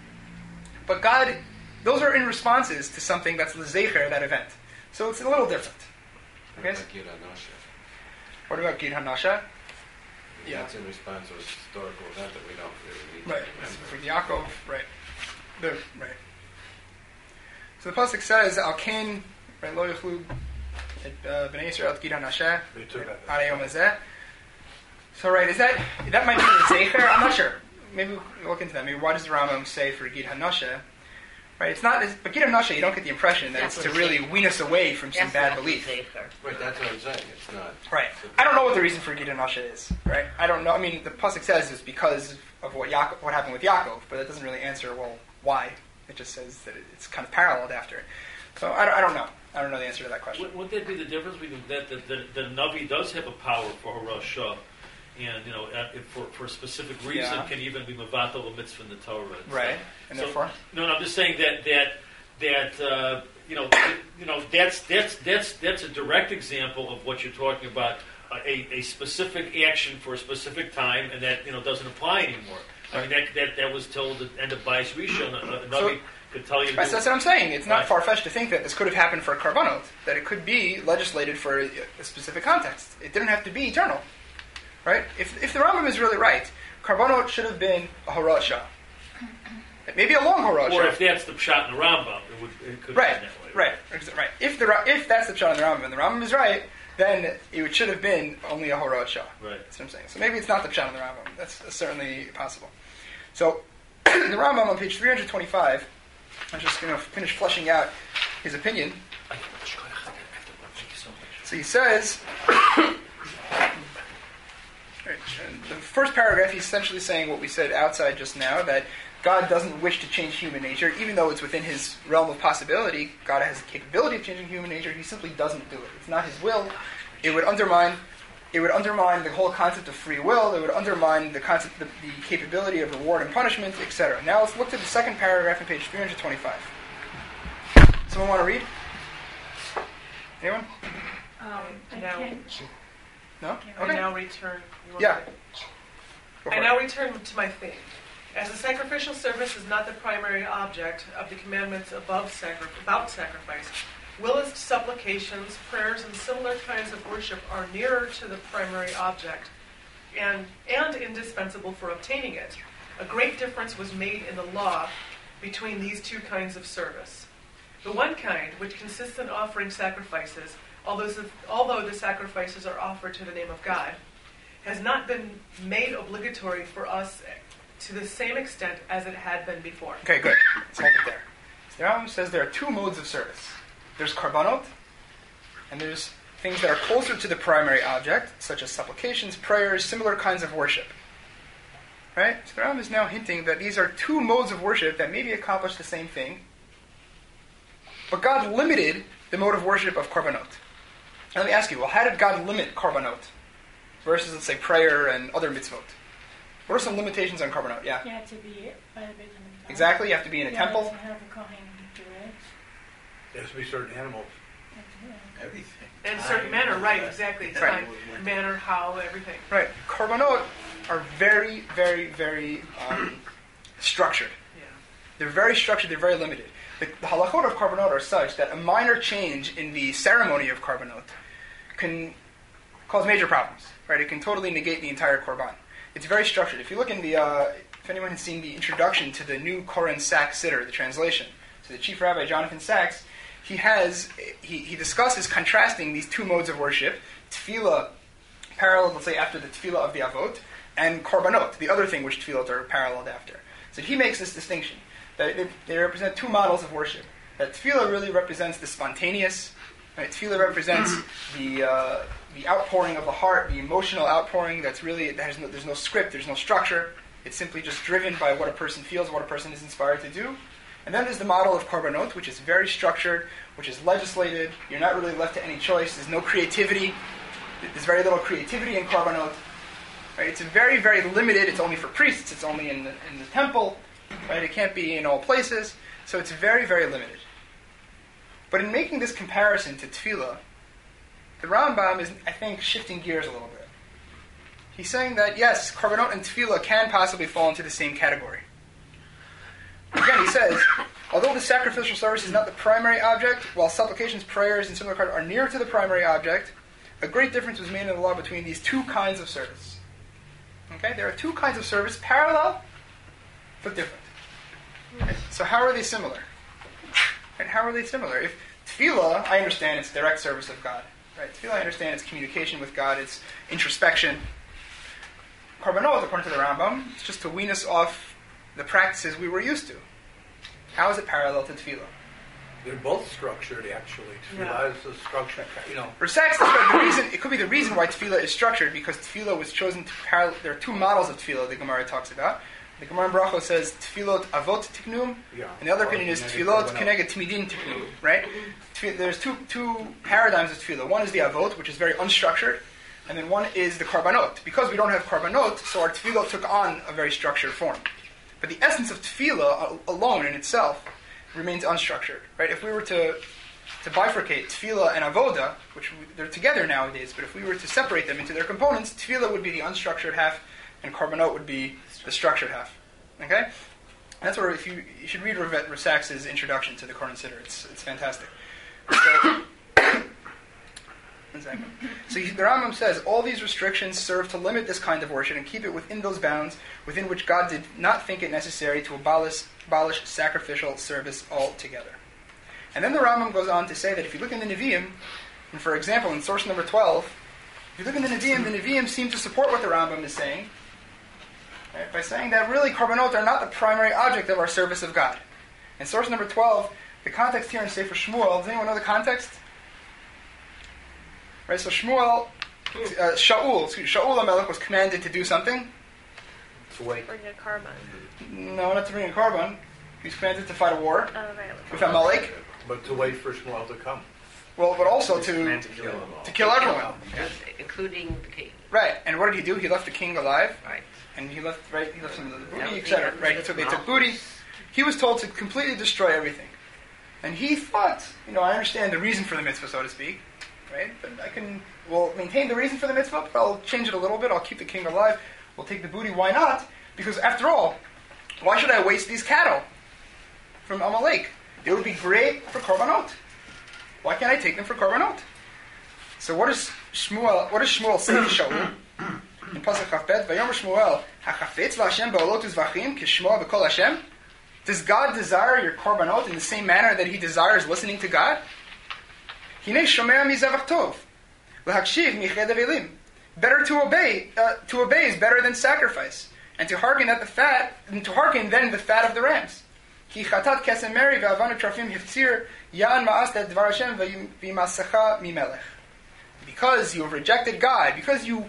But God, those are in responses to something that's l'zecher, that event. So it's a little different. Okay? What about Gid HaNasha? Yeah. That's in response to a historical event that we don't really need Right. to For remember. Yaakov, right. Right. So the pasuk says, "Al Kain, right, lo yichlu et bnei Yisrael et Gid HaNasha ad hayom hazeh." So right, that might be the zecher? I'm not sure. Maybe we'll look into that. Maybe why does the Rambam say for Gid HaNasha? Right, it's not. But Gid HaNasha, you don't get the impression that it's to really wean us away from some bad belief. Right, that's what I'm saying. It's not. Right. I don't know what the reason for Gid HaNasha is. Right. I don't know. I mean, the pasuk says it's because of what happened with Yaakov, but that doesn't really answer why. It just says that it's kind of paralleled after it. So I don't know. I don't know the answer to that question. Wouldn't that be the difference between that the Navi does have a power for Harasha, and for a specific reason can even be mevatel a mitzvah in the Torah. Right. And so, therefore, no, I'm just saying that's a direct example of what you're talking about, a specific action for a specific time, and that doesn't apply anymore. I mean that was told at the end of Bais Rishon. could tell you to Right, do so that's what I'm saying. It's not Right. far-fetched to think that this could have happened for Karbanot, that it could be legislated for a specific context. It didn't have to be eternal. Right? If the Rambam is really right, Karbanot should have been a Horat Shah. Maybe a long Horat Or Shah. if that's the pshat in the Rambam, it could Right, have been that way. right. If that's the pshat in the Rambam, and the Rambam is right, then it should have been only a Horat Shah. Right. That's what I'm saying. So maybe it's not the pshat in the Rambam. That's certainly possible. So, the Rambam on page 325, I'm just going to finish fleshing out his opinion. So he says, in the first paragraph, he's essentially saying what we said outside just now, that God doesn't wish to change human nature, even though it's within his realm of possibility. God has the capability of changing human nature. He simply doesn't do it. It's not his will. It would undermine the whole concept of free will. It would undermine the concept, the capability of reward and punishment, etc. Now let's look to the second paragraph on page 325. Someone want to read? Anyone? I Now- can't. No? I Okay. now return. you want Yeah. me to- Go I for now it. return to my theme. As the sacrificial service is not the primary object of the commandments about sacrifice, willist supplications, prayers, and similar kinds of worship are nearer to the primary object and indispensable for obtaining it. A great difference was made in the law between these two kinds of service. The one kind, which consists in offering sacrifices, although the sacrifices are offered to the name of God, has not been made obligatory for us to the same extent as it had been before. Okay, good. Let's hold it there. So the Rambam says there are two modes of service. There's Karbanot, and there's things that are closer to the primary object, such as supplications, prayers, similar kinds of worship. Right? So the Rambam is now hinting that these are two modes of worship that maybe accomplish the same thing, but God limited the mode of worship of Karbanot. Now let me ask you, well, how did God limit Karbanot versus, let's say, prayer and other mitzvot? What are some limitations on Karbanot? Yeah. You have to be by the Beit HaMikdash. Exactly, you have to be in a temple. You have a Kohen do it. There has to be certain animals. Everything. In a certain manner, right, exactly. It's Right. time, manner, how, everything. Right. Karbanot are very, very, very structured. Yeah. They're very structured, they're very limited. The halachot of Karbanot are such that a minor change in the ceremony of Karbanot can cause major problems. Right? It can totally negate the entire Korban. It's very structured. If you look in the, if anyone has seen the introduction to the new Koren Sachs Siddur, the translation, so the Chief Rabbi Jonathan Sachs, he discusses contrasting these two modes of worship, tefillah, paralleled, let's say, after the tefillah of the Avot, and Korbanot, the other thing which tefillot are paralleled after. So he makes this distinction, that they represent two models of worship. That tefillah really represents the spontaneous, right? Tefillah represents the outpouring of the heart, the emotional outpouring that's really, there's no script, there's no structure. It's simply just driven by what a person feels, what a person is inspired to do. And then there's the model of Korbanot, which is very structured, which is legislated. You're not really left to any choice. There's no creativity. There's very little creativity in Korbanot. Right? It's very, very limited. It's only for priests. It's only in the temple. Right? It can't be in all places. So it's very, very limited. But in making this comparison to Tefillah, the Rambam is, I think, shifting gears a little bit. He's saying that, yes, Korbanot and Tefillah can possibly fall into the same category. Again, he says, although the sacrificial service is not the primary object, while supplications, prayers, and similar kinds are near to the primary object, a great difference was made in the law between these two kinds of service. Okay, there are two kinds of service, parallel, but different. Okay? So how are they similar? And how are they similar? If tefillah, I understand it's direct service of God. Right? Tefillah, I understand it's communication with God, it's introspection. Korbanot, according to the Rambam, it's just to wean us off the practices we were used to. How is it parallel to tefillah? They're both structured, actually. Tefillah is a structure, Sachs described the reason. It could be the reason why tefillah is structured, because tefillah was chosen to parallel. There are two models of tefillah the Gemara talks about. The Gemara in Brachos says tefillot avot tiknum, and the other opinion is tefillot keneged timidin tiknum. Right? There's two paradigms of tefillah. One is the avot, which is very unstructured, and then one is the karbanot. Because we don't have karbanot, so our tefillot took on a very structured form. But the essence of tefillah alone in itself remains unstructured. Right? If we were to bifurcate tefillah and avoda, which they're together nowadays, but if we were to separate them into their components, tefillah would be the unstructured half, and karbanot would be the structured half. Okay? That's where you should read Rav Sachs's introduction to the Korban Siddur. It's fantastic. So, one second. So the Rambam says, all these restrictions serve to limit this kind of worship and keep it within those bounds within which God did not think it necessary to abolish sacrificial service altogether. And then the Rambam goes on to say that if you look in the Nevi'im, and for example, in source number 12, if you look in the Nevi'im seem to support what the Rambam is saying, right, by saying that really Korbanot are not the primary object of our service of God. In source number 12, the context here in Sefer Shmuel, does anyone know the context? Right, so Shaul HaMelech was commanded to do something. To wait. Bring a carbon. No, not to bring a carbon. He was commanded to fight a war Right. with Amalek. But to wait for Shmuel to come. Well, but also to kill everyone. Including the king. Right, and what did he do? He left the king alive, Right. and he left some of the That booty, was etc. the- Right, so they took booty. He was told to completely destroy everything. And he thought, I understand the reason for the mitzvah, so to speak, right? But we'll maintain the reason for the mitzvah, but I'll change it a little bit. I'll keep the king alive. We'll take the booty. Why not? Because after all, why should I waste these cattle from Amalek? It would be great for korbanot. Why can't I take them for korbanot? So what does Shmuel say to Shaul? In Pasuk Chafbet, Vayomer Shmuel, HaChafetz LaHashem ba'olot u'zvachim k'shmoa b'kol Hashem? Does God desire your korbanot in the same manner that He desires listening to God? Hinei shomea mizavach tov, l'hakshiv miched avelim. Better to obey is better than sacrifice, and to hearken then the fat of the rams. Ki chatat kesem meri ve'avanu trafim hiftzir yan ma'as et dvar Hashem v'yimasecha mimelech. Because you have rejected God, because you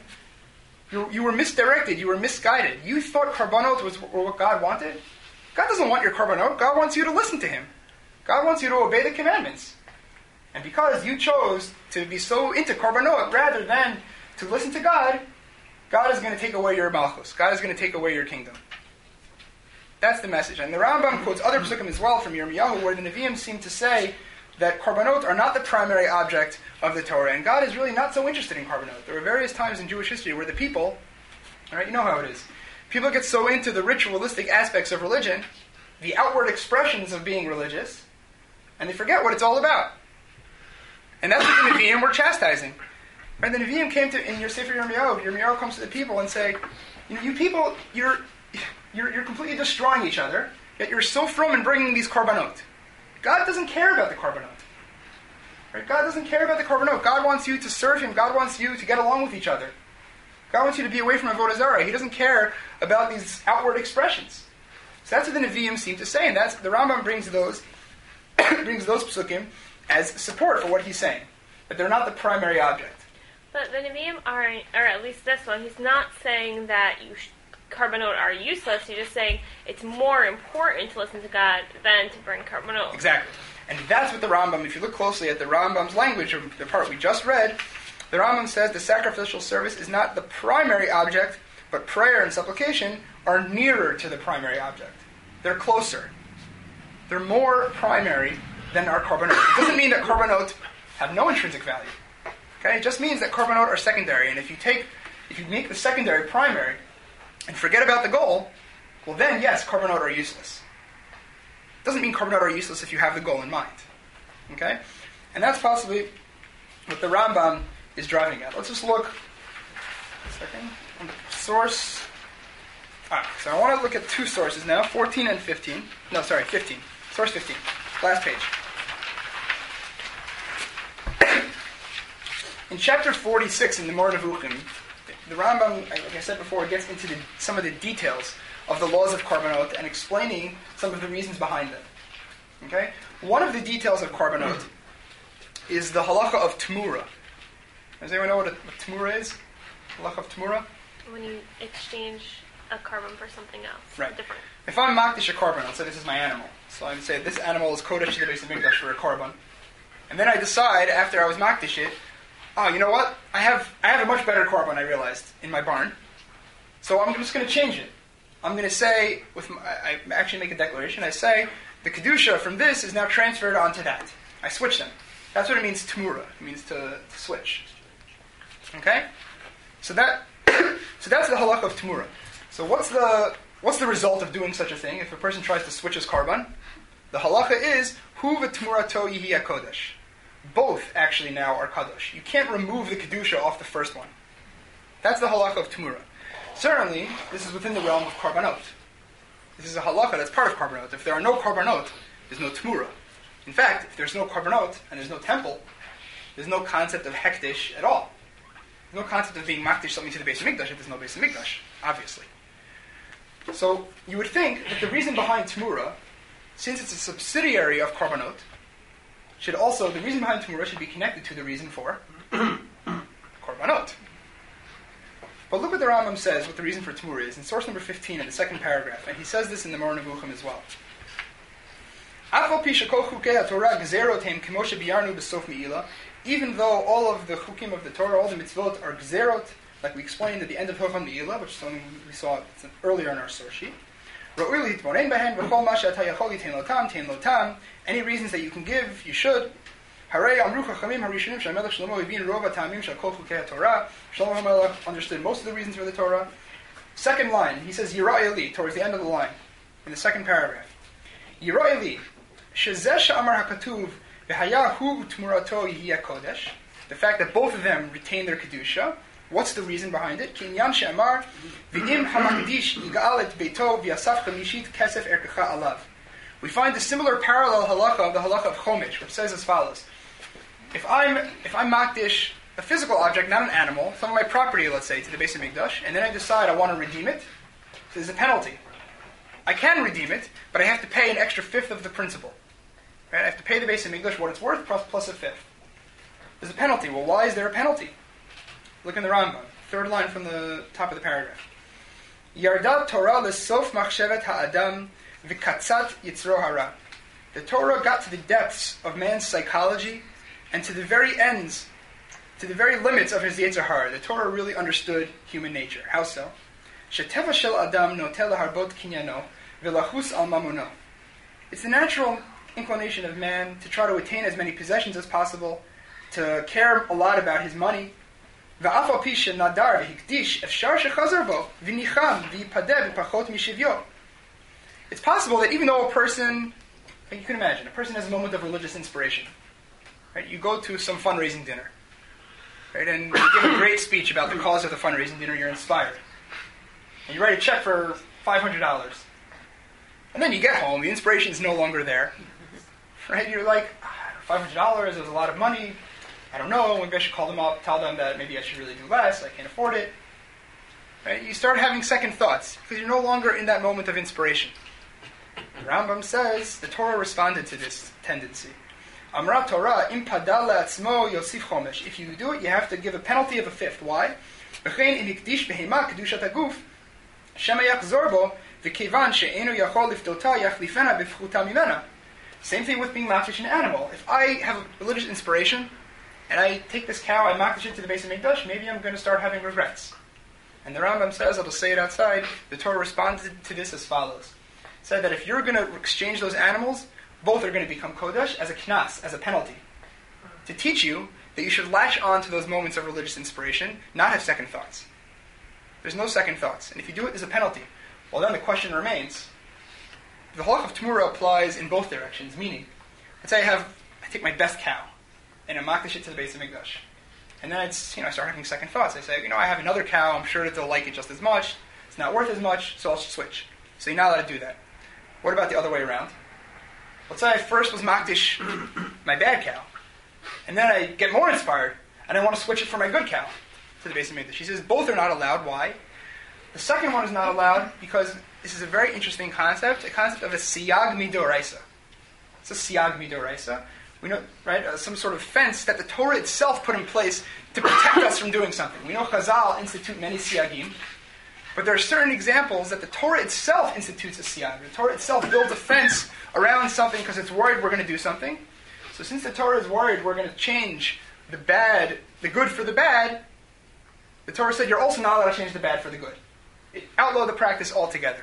were misdirected, you were misguided. You thought korbanot were what God wanted. God doesn't want your korbanot. God wants you to listen to Him. God wants you to obey the commandments. And because you chose to be so into korbanot rather than to listen to God, God is going to take away your malchus. God is going to take away your kingdom. That's the message. And the Rambam quotes other psukim as well from Yirmiyahu, where the Nevi'im seem to say that korbanot are not the primary object of the Torah, and God is really not so interested in korbanot. There were various times in Jewish history where the people, right, you know how it is, people get so into the ritualistic aspects of religion, the outward expressions of being religious, and they forget what it's all about. And that's what the Nevi'im were chastising. Right, the Nevi'im came to, in your Sefer Yirmiyahu, Yirmiyahu comes to the people and say, you people, you're completely destroying each other, yet you're so frum in bringing these korbanot. God doesn't care about the korbanot. Right? God doesn't care about the korbanot. God wants you to serve Him. God wants you to get along with each other. God wants you to be away from Avodah Zarah. He doesn't care about these outward expressions. So that's what the Nevi'im seem to say, and that's the Rambam brings those psukim as support for what he's saying, that they're not the primary object. But the Nevi'im aren't, or at least this one, he's not saying that korbanot are useless. He's just saying it's more important to listen to God than to bring korbanot. Exactly. And that's what the Rambam, if you look closely at the Rambam's language, or the part we just read, the Rambam says the sacrificial service is not the primary object, but prayer and supplication are nearer to the primary object. They're closer. They're more primary than our korbanot. It doesn't mean that korbanot have no intrinsic value. Okay? It just means that korbanot are secondary. And if you make the secondary primary and forget about the goal, well then, yes, korbanot are useless. It doesn't mean korbanot are useless if you have the goal in mind. Okay? And that's possibly what the Rambam is driving at. Let's just look a second on the source. So I want to look at two sources now, 14 and 15. No, sorry, 15. Source 15. Last page. In chapter 46 in the Moreh Nevuchim, the Rambam, like I said before, gets into some of the details of the laws of korbanot and explaining some of the reasons behind them. Okay? One of the details of korbanot is the halacha of tmura. Does anyone know what tmura is? Halacha of tmura? When you exchange a carbon for something else. Right. Different. If I'm makdish a korban, I'll say this is my animal. So I would say this animal is kodesh to the Beis Hamikdash for a korban. And then I decide, after I was makdish it, you know what? I have a much better korban, I realized, in my barn. So I'm just going to change it. I'm going to say, I actually make a declaration, I say, the kedusha from this is now transferred onto that. I switch them. That's what it means, tmura. It means to switch. Okay? So that's the halakha of tmura. So what's the what's the result of doing such a thing? If a person tries to switch his korban, the halacha is hu v'tmurato yihi kodesh. Both actually now are kadosh. You can't remove the kedusha off the first one. That's the halacha of tmura. Certainly, this is within the realm of korbanot. This is a halacha that's part of korbanot. If there are no korbanot, there's no tmura. In fact, if there's no korbanot and there's no temple, there's no concept of hektish at all. There's no concept of being makdish something to the Beis Hamikdash if there's no Beis Hamikdash, obviously. So you would think that the reason behind tmura, since it's a subsidiary of korbanot, the reason behind tmura should be connected to the reason for korbanot. But look what the Rambam says, what the reason for tmura is, in source number 15 in the second paragraph, and he says this in the Moreh Nevuchim as well. Even though all of the chukim of the Torah, all the mitzvot are gzerot, like we explained at the end of Hilchon Me'ilah, which is something we saw earlier in our source sheet. Any reasons that you can give, you should. Shlomo HaMelech understood most of the reasons for the Torah. Second line, he says Yira'eh li, towards the end of the line, in the second paragraph. Yira'eh li, shezeh she'amar hakatuv v'haya hu t'murato yihi kodesh. The fact that both of them retain their kedusha. What's the reason behind it? Ki inyan she'amar v'im hamakdish yiga'al et beito v'yasaf chamishit kesef erkecha alav. We find a similar parallel halacha of the halacha of Chomish, which says as follows: If I'm makdish a physical object, not an animal, some of my property, let's say, to the Beis Hamikdash, and then I decide I want to redeem it, there's a penalty. I can redeem it, but I have to pay an extra fifth of the principal. Right? I have to pay the Beis Hamikdash what it's worth plus a fifth. There's a penalty. Well, why is there a penalty? Look in the Rambam, third line from the top of the paragraph. Yardat Torah lesof machshevet ha'adam v'katzat yitzro hara. The Torah got to the depths of man's psychology and to the very ends, to the very limits of his Yetzer Hara. The Torah really understood human nature. How so? Sheteva shel adam notel harbot kinyano v'lachus al mamono. It's the natural inclination of man to try to attain as many possessions as possible, to care a lot about his money. V'af al pi shenadar v'hikdish efshar shechazar bo v'nicham v'yipadeh v'pachot mishivyo. It's possible that even though a person, you can imagine, a person has a moment of religious inspiration. Right? You go to some fundraising dinner, right? And you give a great speech about the cause of the fundraising dinner, you're inspired. And you write a check for $500. And then you get home, the inspiration is no longer there. Right? You're like, $500, it was a lot of money. I don't know, maybe I should call them up, tell them that maybe I should really do less, I can't afford it. Right? You start having second thoughts, because you're no longer in that moment of inspiration. The Rambam says the Torah responded to this tendency. Amra Torah, im padal le'atzmo yosif chomesh. If you do it, you have to give a penalty of a fifth. Why? V'chein in hikdish behema kedushat haguf, shema yachzor bo, v'kevan she'enu yachol liftota yachlifena b'fchuta mimena. Same thing with being makdish an animal. If I have a religious inspiration, and I take this cow, I makdish it to the Beis Hamikdash, maybe I'm going to start having regrets. And the Rambam says, I'll just say it outside, the Torah responded to this as follows. It said that if you're going to exchange those animals, both are going to become kodesh as a knas, as a penalty. To teach you that you should latch on to those moments of religious inspiration, not have second thoughts. There's no second thoughts. And if you do it, there's a penalty. Well, then the question remains, the halach of Tmura applies in both directions, meaning, let's say I take my best cow, and I makdish it to the Beis Hamikdash. And then I start having second thoughts. I say, I have another cow, I'm sure that they'll like it just as much, it's not worth as much, so I'll switch. So you're not allowed to do that. What about the other way around? Let's say I first was makdish my bad cow, and then I get more inspired, and I want to switch it for my good cow to the Beis Hamikdash. She says both are not allowed. Why? The second one is not allowed because this is a very interesting concept, a concept of a siyag midoraisa. It's a siyag midoraisa. We know, right, some sort of fence that the Torah itself put in place to protect us from doing something. We know Chazal institute many siyagim, but there are certain examples that the Torah itself institutes a siyag. The Torah itself builds a fence around something because it's worried we're going to do something. So since the Torah is worried we're going to change the good for the bad, the Torah said you're also not allowed to change the bad for the good. It outlawed the practice altogether.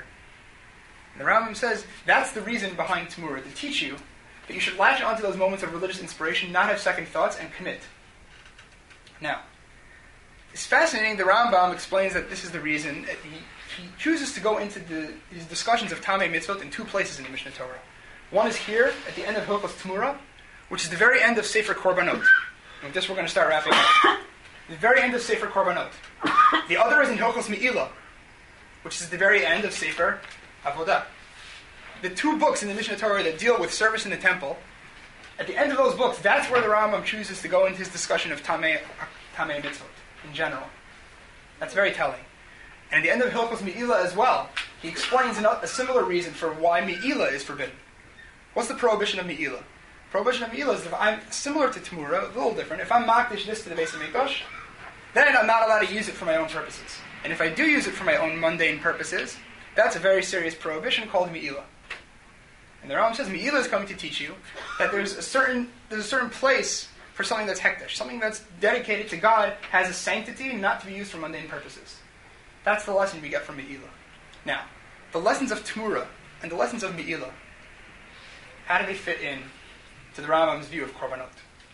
And the Rambam says that's the reason behind Tmura, to teach you that you should latch onto those moments of religious inspiration, not have second thoughts, and commit. Now, it's fascinating, the Rambam explains that this is the reason. he chooses to go into these discussions of Tamei Mitzvot in two places in the Mishnah Torah. One is here, at the end of Hilchos Tmura, which is the very end of Sefer Korbanot. And with this we're going to start wrapping up. The very end of Sefer Korbanot. The other is in Hilchos Me'ilah, which is the very end of Sefer Avodah. The two books in the Mishnah Torah that deal with service in the temple, at the end of those books, that's where the Rambam chooses to go into his discussion of Tamei Mitzvot in general. That's very telling. And at the end of Hilchos Me'ilah as well, he explains a similar reason for why Me'ilah is forbidden. What's the prohibition of Me'ilah? Prohibition of Me'ilah is if I'm similar to Tmura, a little different. If I'm makdish this to the Beis HaMikdash, then I'm not allowed to use it for my own purposes. And if I do use it for my own mundane purposes, that's a very serious prohibition called Me'ilah. And the Rambam says Me'ilah is coming to teach you that there's a certain place for something that's hekdesh, something that's dedicated to God, has a sanctity, not to be used for mundane purposes. That's the lesson we get from Me'ilah. Now, the lessons of Tmura and the lessons of Me'ilah, how do they fit in to the Rambam's view of Korbanot?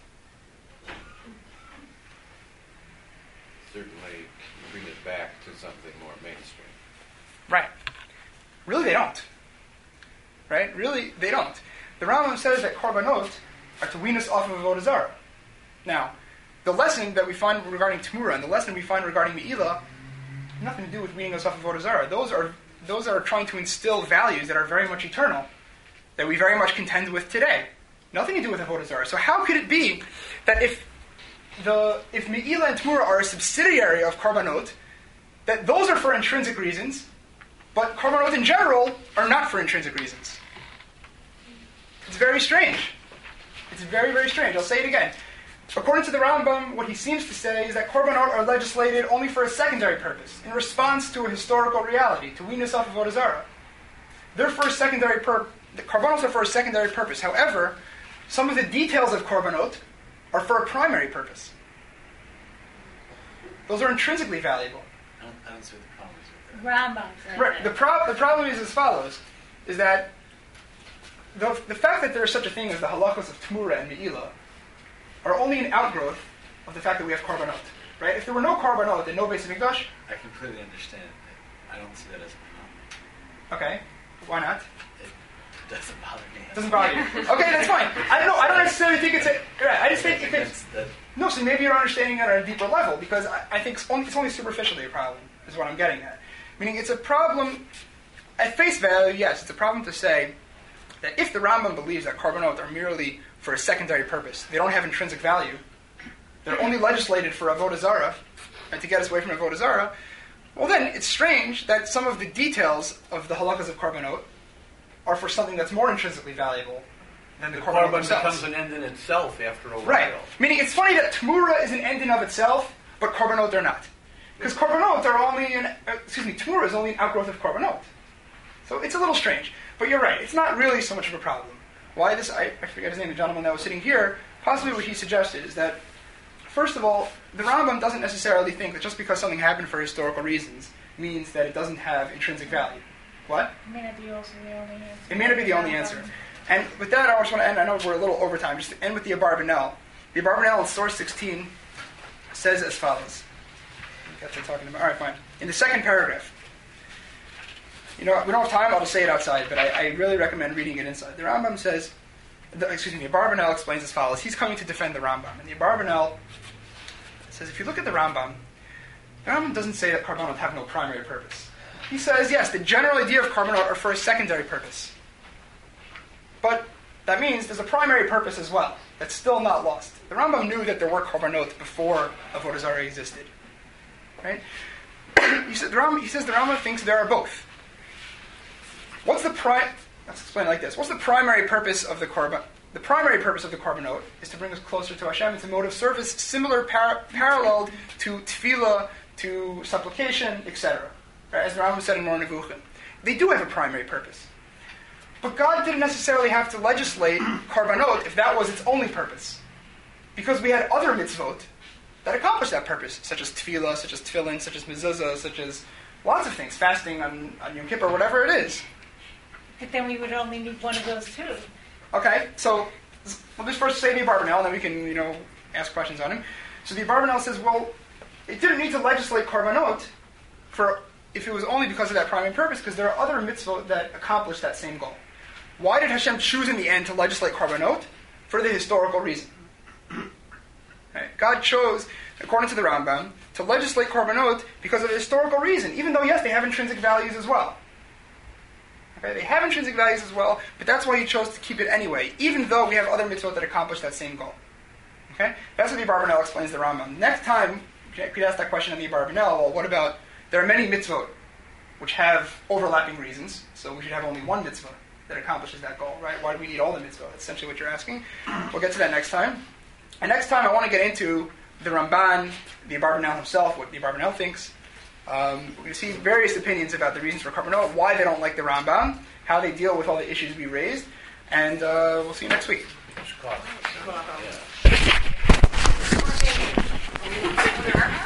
Certainly bring it back to something more mainstream. Right. Really, they don't. Right? Really, they don't. The Rambam says that Korbanot are to wean us off of Avodah Zarah. Now, the lesson that we find regarding Tmura and the lesson we find regarding Me'ilah have nothing to do with weaning us off of Avodah Zarah. Those are trying to instill values that are very much eternal, that we very much contend with today. Nothing to do with Avodah Zarah. So how could it be that if Me'ilah and Tmura are a subsidiary of Korbanot, that those are for intrinsic reasons, but Korbanot in general are not for intrinsic reasons? It's very strange. It's very, very strange. I'll say it again. According to the Rambam, what he seems to say is that Korbanot are legislated only for a secondary purpose, in response to a historical reality, to wean us off of Avodah Zarah. They're for a secondary purpose. The Korbanot are for a secondary purpose. However, some of the details of Korbanot are for a primary purpose. Those are intrinsically valuable. I don't see what the problem is with that. Rambam said Right. The problem is as follows, is that the fact that there is such a thing as the halachos of Tmura and Me'ilah are only an outgrowth of the fact that we have Korbanot. Right? If there were no Korbanot and no Beis HaMikdash, I completely understand it. I don't see that as a problem. okay, why not? It doesn't bother me. It doesn't bother you. Okay, that's fine. I don't know. I don't necessarily think it's a... Right, I just think if it's... No, so maybe you're understanding it on a deeper level, because I think it's only superficially a problem, is what I'm getting at. Meaning it's a problem, at face value, yes, it's a problem to say that if the Rambam believes that Korbanot are merely for a secondary purpose, they don't have intrinsic value, they're only legislated for Avodah Zarah, and to get us away from Avodah Zarah, well then, it's strange that some of the details of the halachas of Korbanot are for something that's more intrinsically valuable than the Korbanot Korban themselves. becomes an end in itself after a while. Right. Meaning it's funny that Tmura is an end in of itself, but Korbanot are not. Because Korbanot are only Tmura is only an outgrowth of Korbanot. So it's a little strange. But you're right, it's not really so much of a problem. Why this, I forget his name, the gentleman that was sitting here, possibly what he suggested is that, first of all, the Rambam doesn't necessarily think that just because something happened for historical reasons means that it doesn't have intrinsic value. What? it may not be also the only answer. It may not be the only answer. And with that, I just want to end, I know we're a little over time, just to end with the Abarbanel. The Abarbanel in source 16 says as follows. Alright, fine. In the second paragraph, we don't have time, I'll just say it outside, but I really recommend reading it inside. The Rambam says, the Abarbanel explains as follows. He's coming to defend the Rambam. And the Abarbanel says, if you look at the Rambam doesn't say that Korbanot have no primary purpose. He says, yes, the general idea of Korbanot are for a secondary purpose. But that means there's a primary purpose as well. That's still not lost. The Rambam knew that there were Korbanot before Avodah Zarah existed. Right? He says the Rambam thinks there are both. Let's explain it like this. What's the primary purpose of the Korban? The primary purpose of the Korbanot is to bring us closer to Hashem. It's a mode of service similar, paralleled to tefillah, to supplication, etc. Right? As the Rambam said in Mor Nevuchim. They do have a primary purpose. But God didn't necessarily have to legislate Korbanot if that was its only purpose. Because we had other mitzvot that accomplished that purpose, such as tefillah, such as tefillin, such as mezuzah, such as lots of things, fasting on Yom Kippur, whatever it is. But then we would only need one of those too. Okay, so we'll just first say the Abarbanel, and then we can, ask questions on him. So the Abarbanel says, well, it didn't need to legislate Korbanot for if it was only because of that primary purpose, because there are other mitzvot that accomplish that same goal. Why did Hashem choose in the end to legislate Karbanot? For the historical reason. Right? God chose, according to the Rambam, to legislate Karbanot because of a historical reason, even though, yes, they have intrinsic values as well. Okay? They have intrinsic values as well, but that's why he chose to keep it anyway, even though we have other mitzvot that accomplish that same goal. Okay? That's what the Abarbanel explains the Rambam. Next time, you could ask that question on the Abarbanel, well, what about, there are many mitzvot which have overlapping reasons, so we should have only one mitzvah that accomplishes that goal, right? Why do we need all the mitzvot? That's essentially what you're asking. We'll get to that next time. And next time I want to get into the Ramban, the Abarbanel himself, what the Abarbanel thinks. We're going to see various opinions about the reasons for Karbanot, why they don't like the Rambam, how they deal with all the issues we raised, and we'll see you next week. Chicago. Wow.